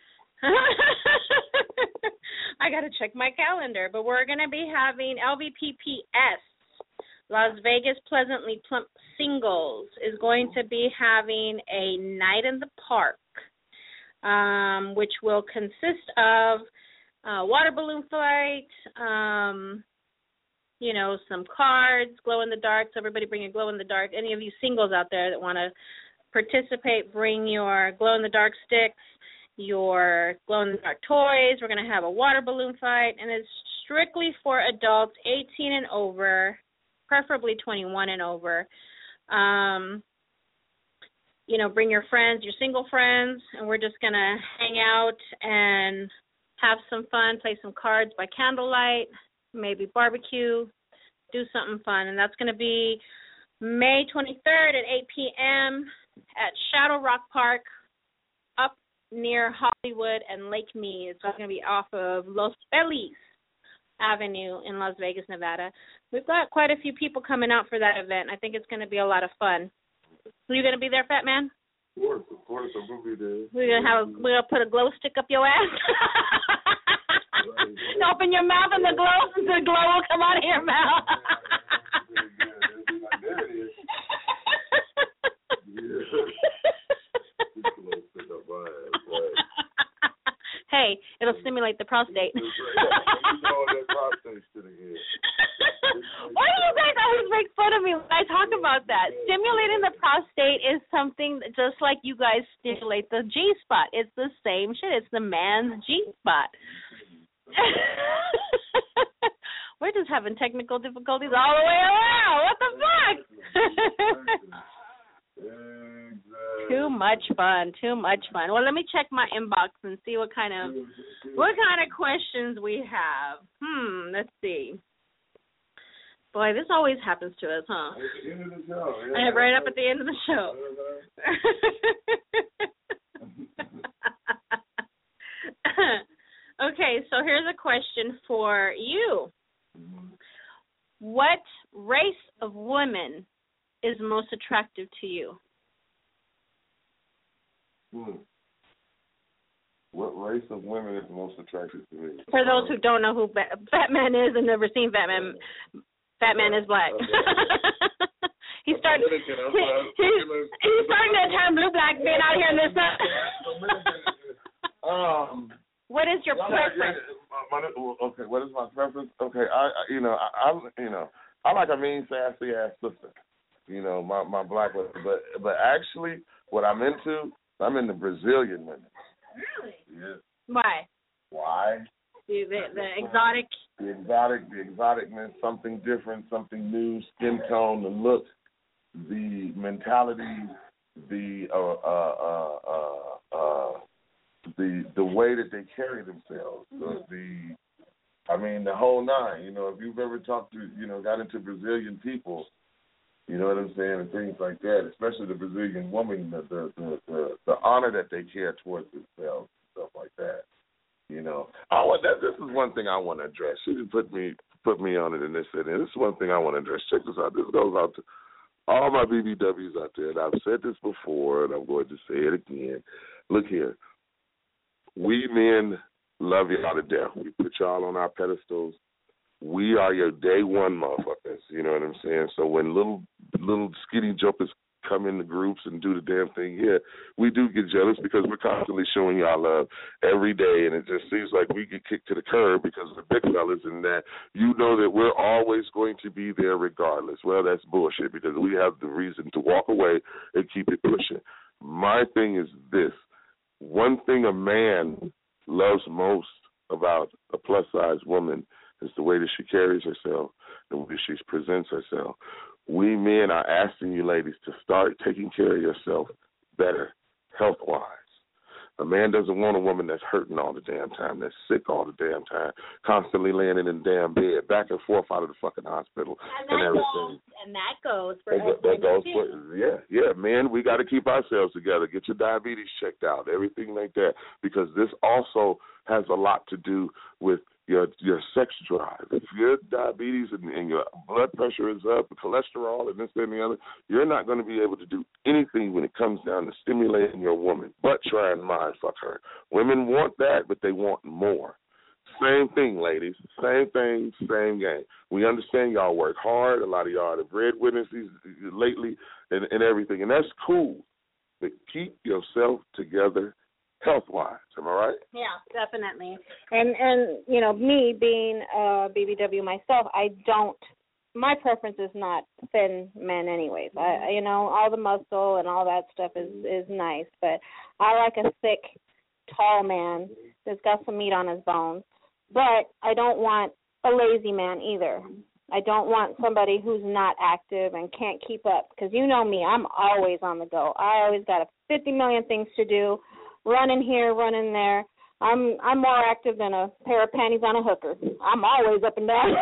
I got to check my calendar, but we're going to be having L V P P S, Las Vegas Pleasantly Plump Singles, is going to be having a night in the park, um, which will consist of Uh, water balloon flight, um, you know, some cards, glow in the dark. So everybody bring a glow in the dark. Any of you singles out there that want to participate, bring your glow in the dark sticks, your glow in the dark toys. We're going to have a water balloon fight, and it's strictly for adults eighteen and over, preferably twenty-one and over. Um, you know, bring your friends, your single friends, and we're just going to hang out and have some fun, play some cards by candlelight, maybe barbecue, do something fun. And that's going to be May twenty-third at eight p.m. at Shadow Rock Park up near Hollywood and Lake Mead. It's going to be off of Los Feliz Avenue in Las Vegas, Nevada. We've got quite a few people coming out for that event. I think it's going to be a lot of fun. Are you going to be there, Fat Man? Of course, of course, I'm gonna be there. We're gonna have a, we're gonna put a glow stick up your ass. Right. Open your mouth and the glow the glow will come out of your mouth. There it is. Hey, it'll stimulate the prostate. Why do you guys always make fun of me when I talk about that? Stimulating the prostate is something that just like you guys stimulate the G-spot. It's the same shit. It's the man's G-spot. We're just having technical difficulties all the way around. What the fuck? Too much fun. Too much fun. Well, let me check my inbox and see what kind of what kind of questions we have. Hmm. Let's see. Boy, this always happens to us, huh? At the end of the show. Yeah. Right up at the end of the show. Okay, so here's a question for you. What race of women is most attractive to you? Hmm. What race of women is most attractive to me? For those who don't know who Fat Man is and never seen Fat Man, Fat Man is black. He's starting. Dominican. I'm sorry. He's, he's starting to turn blue black being out here in this. um. What is your preference? My, my, okay, what is my preference? Okay, I, I you know, I, I, you know, I like a mean, sassy ass sister. You know, my my black women, but but actually, what I'm into, I'm into Brazilian women. Really? Yeah. Why? Why? The, the the exotic. The exotic, the exoticness, something different, something new, skin tone, the look, the mentality, the uh uh uh uh. uh the the way that they carry themselves, mm-hmm. the, I mean, the whole nine. You know, if you've ever talked to, you know, got into Brazilian people, you know what I'm saying, and things like that, especially the Brazilian woman, the the the, the, the honor that they care towards themselves, stuff like that. You know, I want that. This is one thing I want to address. She just put me put me on it in this city. And this is one thing I want to address. Check this out. This goes out to all my B B Ws out there. And I've said this before, and I'm going to say it again. Look here. We men love y'all to death. We put y'all on our pedestals. We are your day one motherfuckers. You know what I'm saying? So when little little skinny jokers come in the groups and do the damn thing here, we do get jealous because we're constantly showing y'all love every day, and it just seems like we get kicked to the curb because of the big fellas, and that you know that we're always going to be there regardless. Well, that's bullshit because we have the reason to walk away and keep it pushing. My thing is this. One thing a man loves most about a plus-size woman is the way that she carries herself, the way she presents herself. We men are asking you ladies to start taking care of yourself better, health-wise. A man doesn't want a woman that's hurting all the damn time, that's sick all the damn time, constantly laying in the damn bed, back and forth out of the fucking hospital and, and everything. Goes, and that goes for that, that goes for, yeah, yeah, man, we got to keep ourselves together. Get your diabetes checked out, everything like that, because this also has a lot to do with your your sex drive. If your diabetes and, and your blood pressure is up, cholesterol and this and the other, you're not going to be able to do anything when it comes down to stimulating your woman, but try and mind fuck her. Women want that, but they want more. Same thing, ladies. Same thing, same game. We understand y'all work hard. A lot of y'all are the breadwinners lately and, and everything, and that's cool. But keep yourself together health-wise, am I right? Yeah, definitely. And, and you know, me being a B B W myself, I don't, my preference is not thin men anyways. I, you know, all the muscle and all that stuff is, is nice, but I like a thick, tall man that's got some meat on his bones. But I don't want a lazy man either. I don't want somebody who's not active and can't keep up, because you know me, I'm always on the go. I always got fifty million things to do. Running here, running there. I'm I'm more active than a pair of panties on a hooker. I'm always up and down.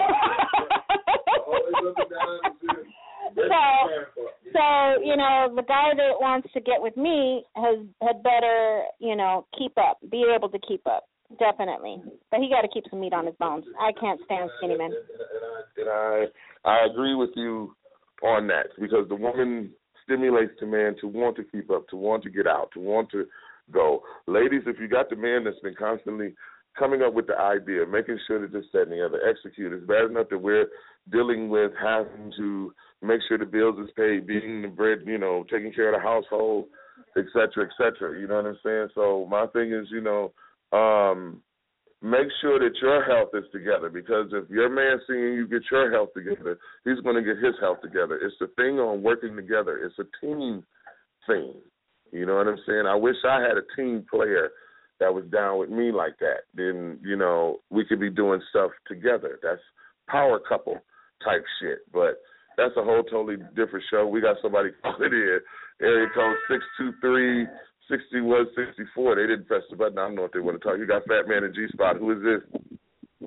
Always up and down. so, so you know, the guy that wants to get with me has had better, you know, keep up, be able to keep up, definitely. But he got to keep some meat on his bones. I can't stand skinny men. And I I agree with you on that, because the woman stimulates the man to want to keep up, to want to get out, to want to go. Ladies, if you got the man that's been constantly coming up with the idea, making sure that this, that, and the other, execute, it's bad enough that we're dealing with having to make sure the bills is paid, being the bread, you know, taking care of the household, et cetera, et cetera. You know what I'm saying? So my thing is, you know, um, make sure that your health is together, because if your man seeing you get your health together, he's going to get his health together. It's the thing on working together. It's a team thing. You know what I'm saying? I wish I had a team player that was down with me like that. Then, you know, we could be doing stuff together. That's power couple type shit. But that's a whole totally different show. We got somebody calling in. Area code six two three, six one six four. They didn't press the button. I don't know what they want to talk. You got Fat Man and G-Spot. Who is this?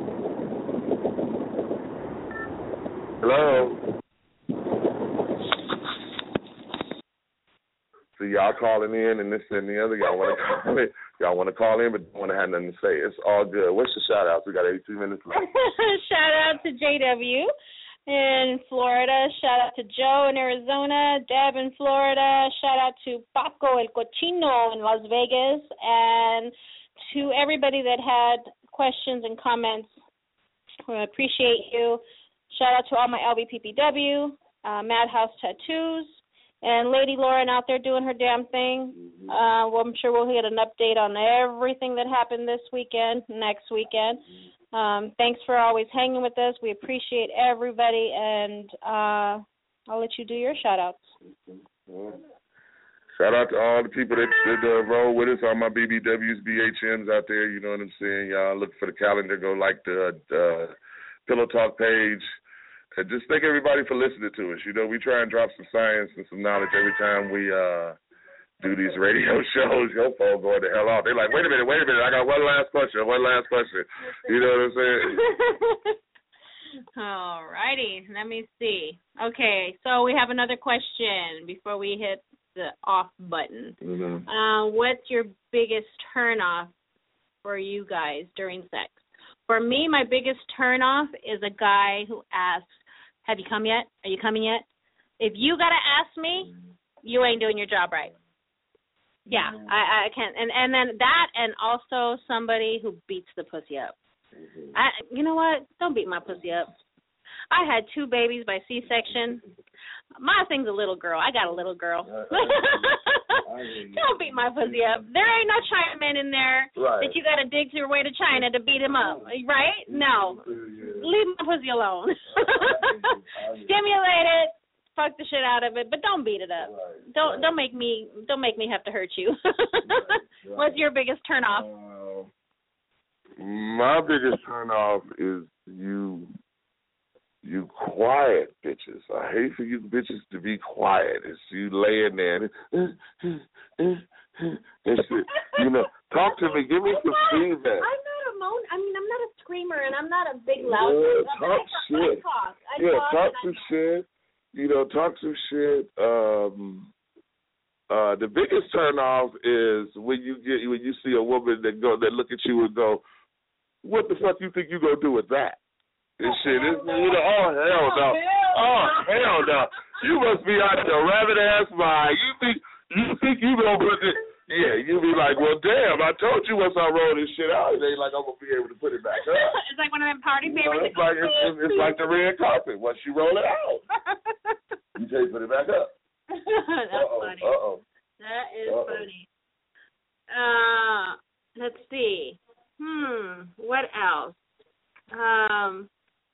Hello? So y'all calling in and this and the other. Y'all want to call in. Y'all want to call in, but don't want to have nothing to say. It's all good. What's your shout out? We got eighteen minutes left. Shout out to J W in Florida. Shout out to Joe in Arizona. Deb in Florida. Shout out to Paco El Cochino in Las Vegas. And to everybody that had questions and comments, I appreciate you. Shout out to all my L B P P W. uh, Madhouse Tattoos, and Lady Lauren out there doing her damn thing. Uh, well, I'm sure we'll get an update on everything that happened this weekend, next weekend. Um, thanks for always hanging with us. We appreciate everybody, and uh, I'll let you do your shout-outs. Shout out to all the people that, that uh, roll with us, all my B B Ws, B H Ms out there, you know what I'm saying? Y'all look for the calendar, go like the uh, Pillow Talk page. And just thank everybody for listening to us. You know, we try and drop some science and some knowledge every time we uh, do these radio shows. Your phone going the hell off. They're like, wait a minute, wait a minute. I got one last question, one last question. You know what I'm saying? All righty. Let me see. Okay, so we have another question before we hit the off button. Mm-hmm. Uh, what's your biggest turnoff for you guys during sex? For me, my biggest turnoff is a guy who asks, have you come yet? Are you coming yet? If you got to ask me, you ain't doing your job right. Yeah, I, I can't. And, and then that, and also somebody who beats the pussy up. I, you know what? Don't beat my pussy up. I had two babies by C-section. My thing's a little girl. I got a little girl. Don't beat my pussy up. There ain't no Chinaman in there right. that you got to dig your way to China to beat him up, right? No. Leave my pussy alone. Stimulate it. Fuck the shit out of it, but don't beat it up. Right. Don't right. don't make me don't make me have to hurt you. Right. What's your biggest turnoff? Uh, my biggest turnoff is you. You quiet bitches. I hate for you bitches to be quiet. It's you laying there and, and shit. You know, talk to me. Give me some feedback. I'm not a moan. I mean, I'm not a screamer, and I'm not a big loud. Yeah, talk I, shit. I talk. I yeah, talk, talk some I... shit. You know, talk some shit. Um, uh, the biggest turn off is when you get when you see a woman that go that look at you and go, "What the fuck you think you gonna do with that?" This shit is, you know, oh, hell no. Oh, hell no. You must be out your rabbit ass mind. You think you think you gonna put it, yeah, you be like, well, damn, I told you once I roll this shit out, it ain't like I'm gonna be able to put it back up. It's like one of them party you favorites. Know, it's, like, it's, it's, it's like the red carpet. Once you roll it out, you can't put it back up. That's uh-oh, funny. Uh-oh. That is uh-oh. funny. Uh, let's see. Hmm, what else? Um...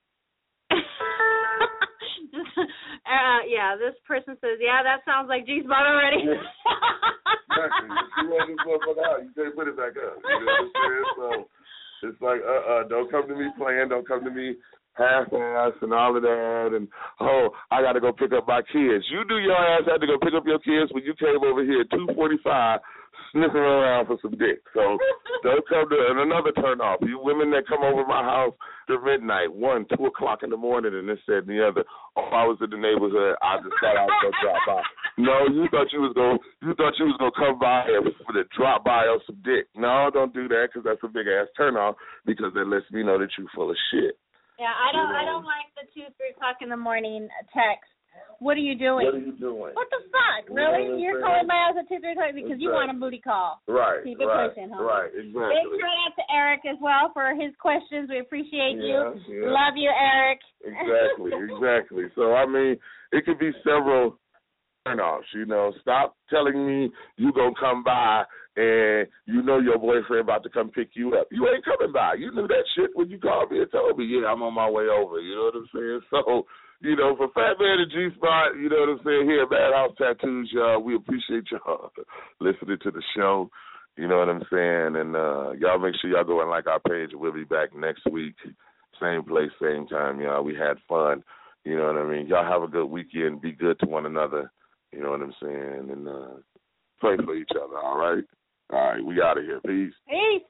uh, yeah, this person says, yeah, that sounds like G-spot already. Exactly. If you want this motherfucker out, you can't put it back up. You know what I'm saying? So it's like, uh-uh, don't come to me playing, don't come to me half-ass and all of that, and, oh, I got to go pick up my kids. You do your ass had to go pick up your kids when you came over here at two forty-five sniffing around for some dick. So don't come to and another turn off. You women that come over my house at midnight, one, two o'clock in the morning, and this, that, and the other. Oh, I was in the neighborhood. I just thought I was gonna drop by. No, you thought you was gonna you thought you was gonna come by and for the drop by on some dick. No, don't do that because that's a big ass turn off because that lets me know that you full of shit. Yeah, I don't. I don't like the two, three o'clock in the morning text. What are you doing? What are you doing? What the fuck? You really? know You're saying? calling my ass at two, three o'clock because exactly. you want a booty call. Right. Keep it right, pushing, huh? Right. Exactly. Big shout out to Eric as well for his questions. We appreciate yeah, you. Yeah. Love you, Eric. Exactly. Exactly. So I mean, it could be several turnoffs. You know, stop telling me you gonna come by and you know your boyfriend about to come pick you up. You ain't coming by. You knew that shit when you called me and told me, yeah, I'm on my way over. You know what I'm saying? So, you know, for Fat Man and G-Spot, you know what I'm saying, here at Madhouse Tattoos, y'all, we appreciate y'all listening to the show. You know what I'm saying? And uh, y'all make sure y'all go and like our page. We'll be back next week. Same place, same time, y'all. We had fun. You know what I mean? Y'all have a good weekend. Be good to one another. You know what I'm saying? And uh, pray for each other, all right? All right, we out of here. Peace. Peace.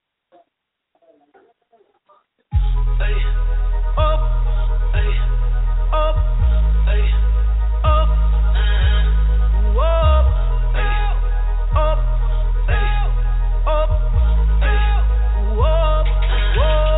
Hey, up, hey, up, hey, up, whoa, hey, up, hey, up, hey, whoa, whoa.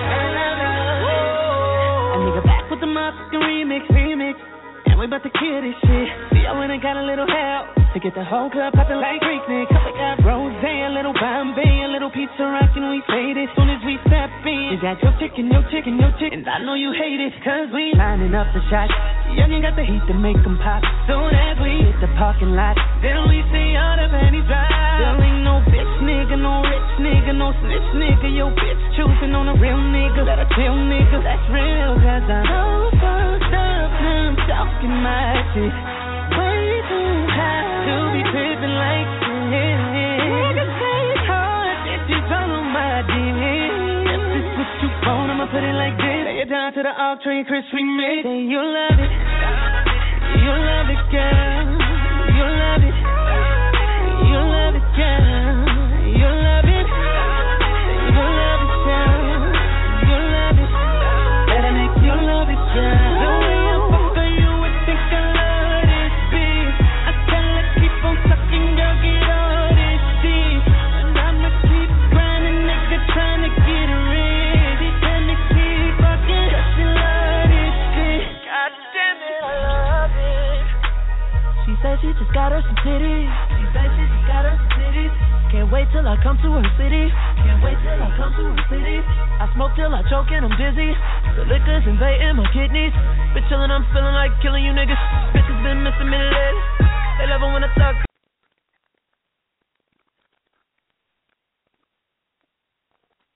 About to kill this shit. See, I went and got a little help to get the whole club poppin' like Greek Nick. We got rosé, a little Bombay, a little pizza rockin', we faded. Soon as we step in, you got your chicken, your chicken, your chicken. And I know you hate it, cause we lining up the shots. Young, you got the heat to make them pop. Soon as we hit the parking lot, then we see all the panties drop. There ain't no bitch nigga, no rich nigga, no snitch nigga. Your bitch choosing on a real nigga, that a chill nigga. That's real, cause I'm so fucked up, now I'm talking my shit. Way too high to be tripping like this. Niggas say it's hard if you don't know my dick. If this is what you want, I'ma put it like this. Lay it down to the all train, Chris remix. Say you love it, you love it, girl. You love it, you love it, girl. You love it, you love it, girl. You love it, better make you love it, girl. The way I fuck on you, I think I love this bitch. I tell her keep on sucking, girl, get all this shit. And I'ma keep grinding, nigga, trying to get rich. She tell me keep fucking, cause she love this shit. God damn it, I love it. She said she just got her some titties. She said she just got her some titties. Can't wait till I come to her city. Can't wait till I come to her city. I smoke till I choke and I'm dizzy. The liquor's invading my kidneys. Been chillin', I'm feeling like killing you niggas. Bitches been missing me lately.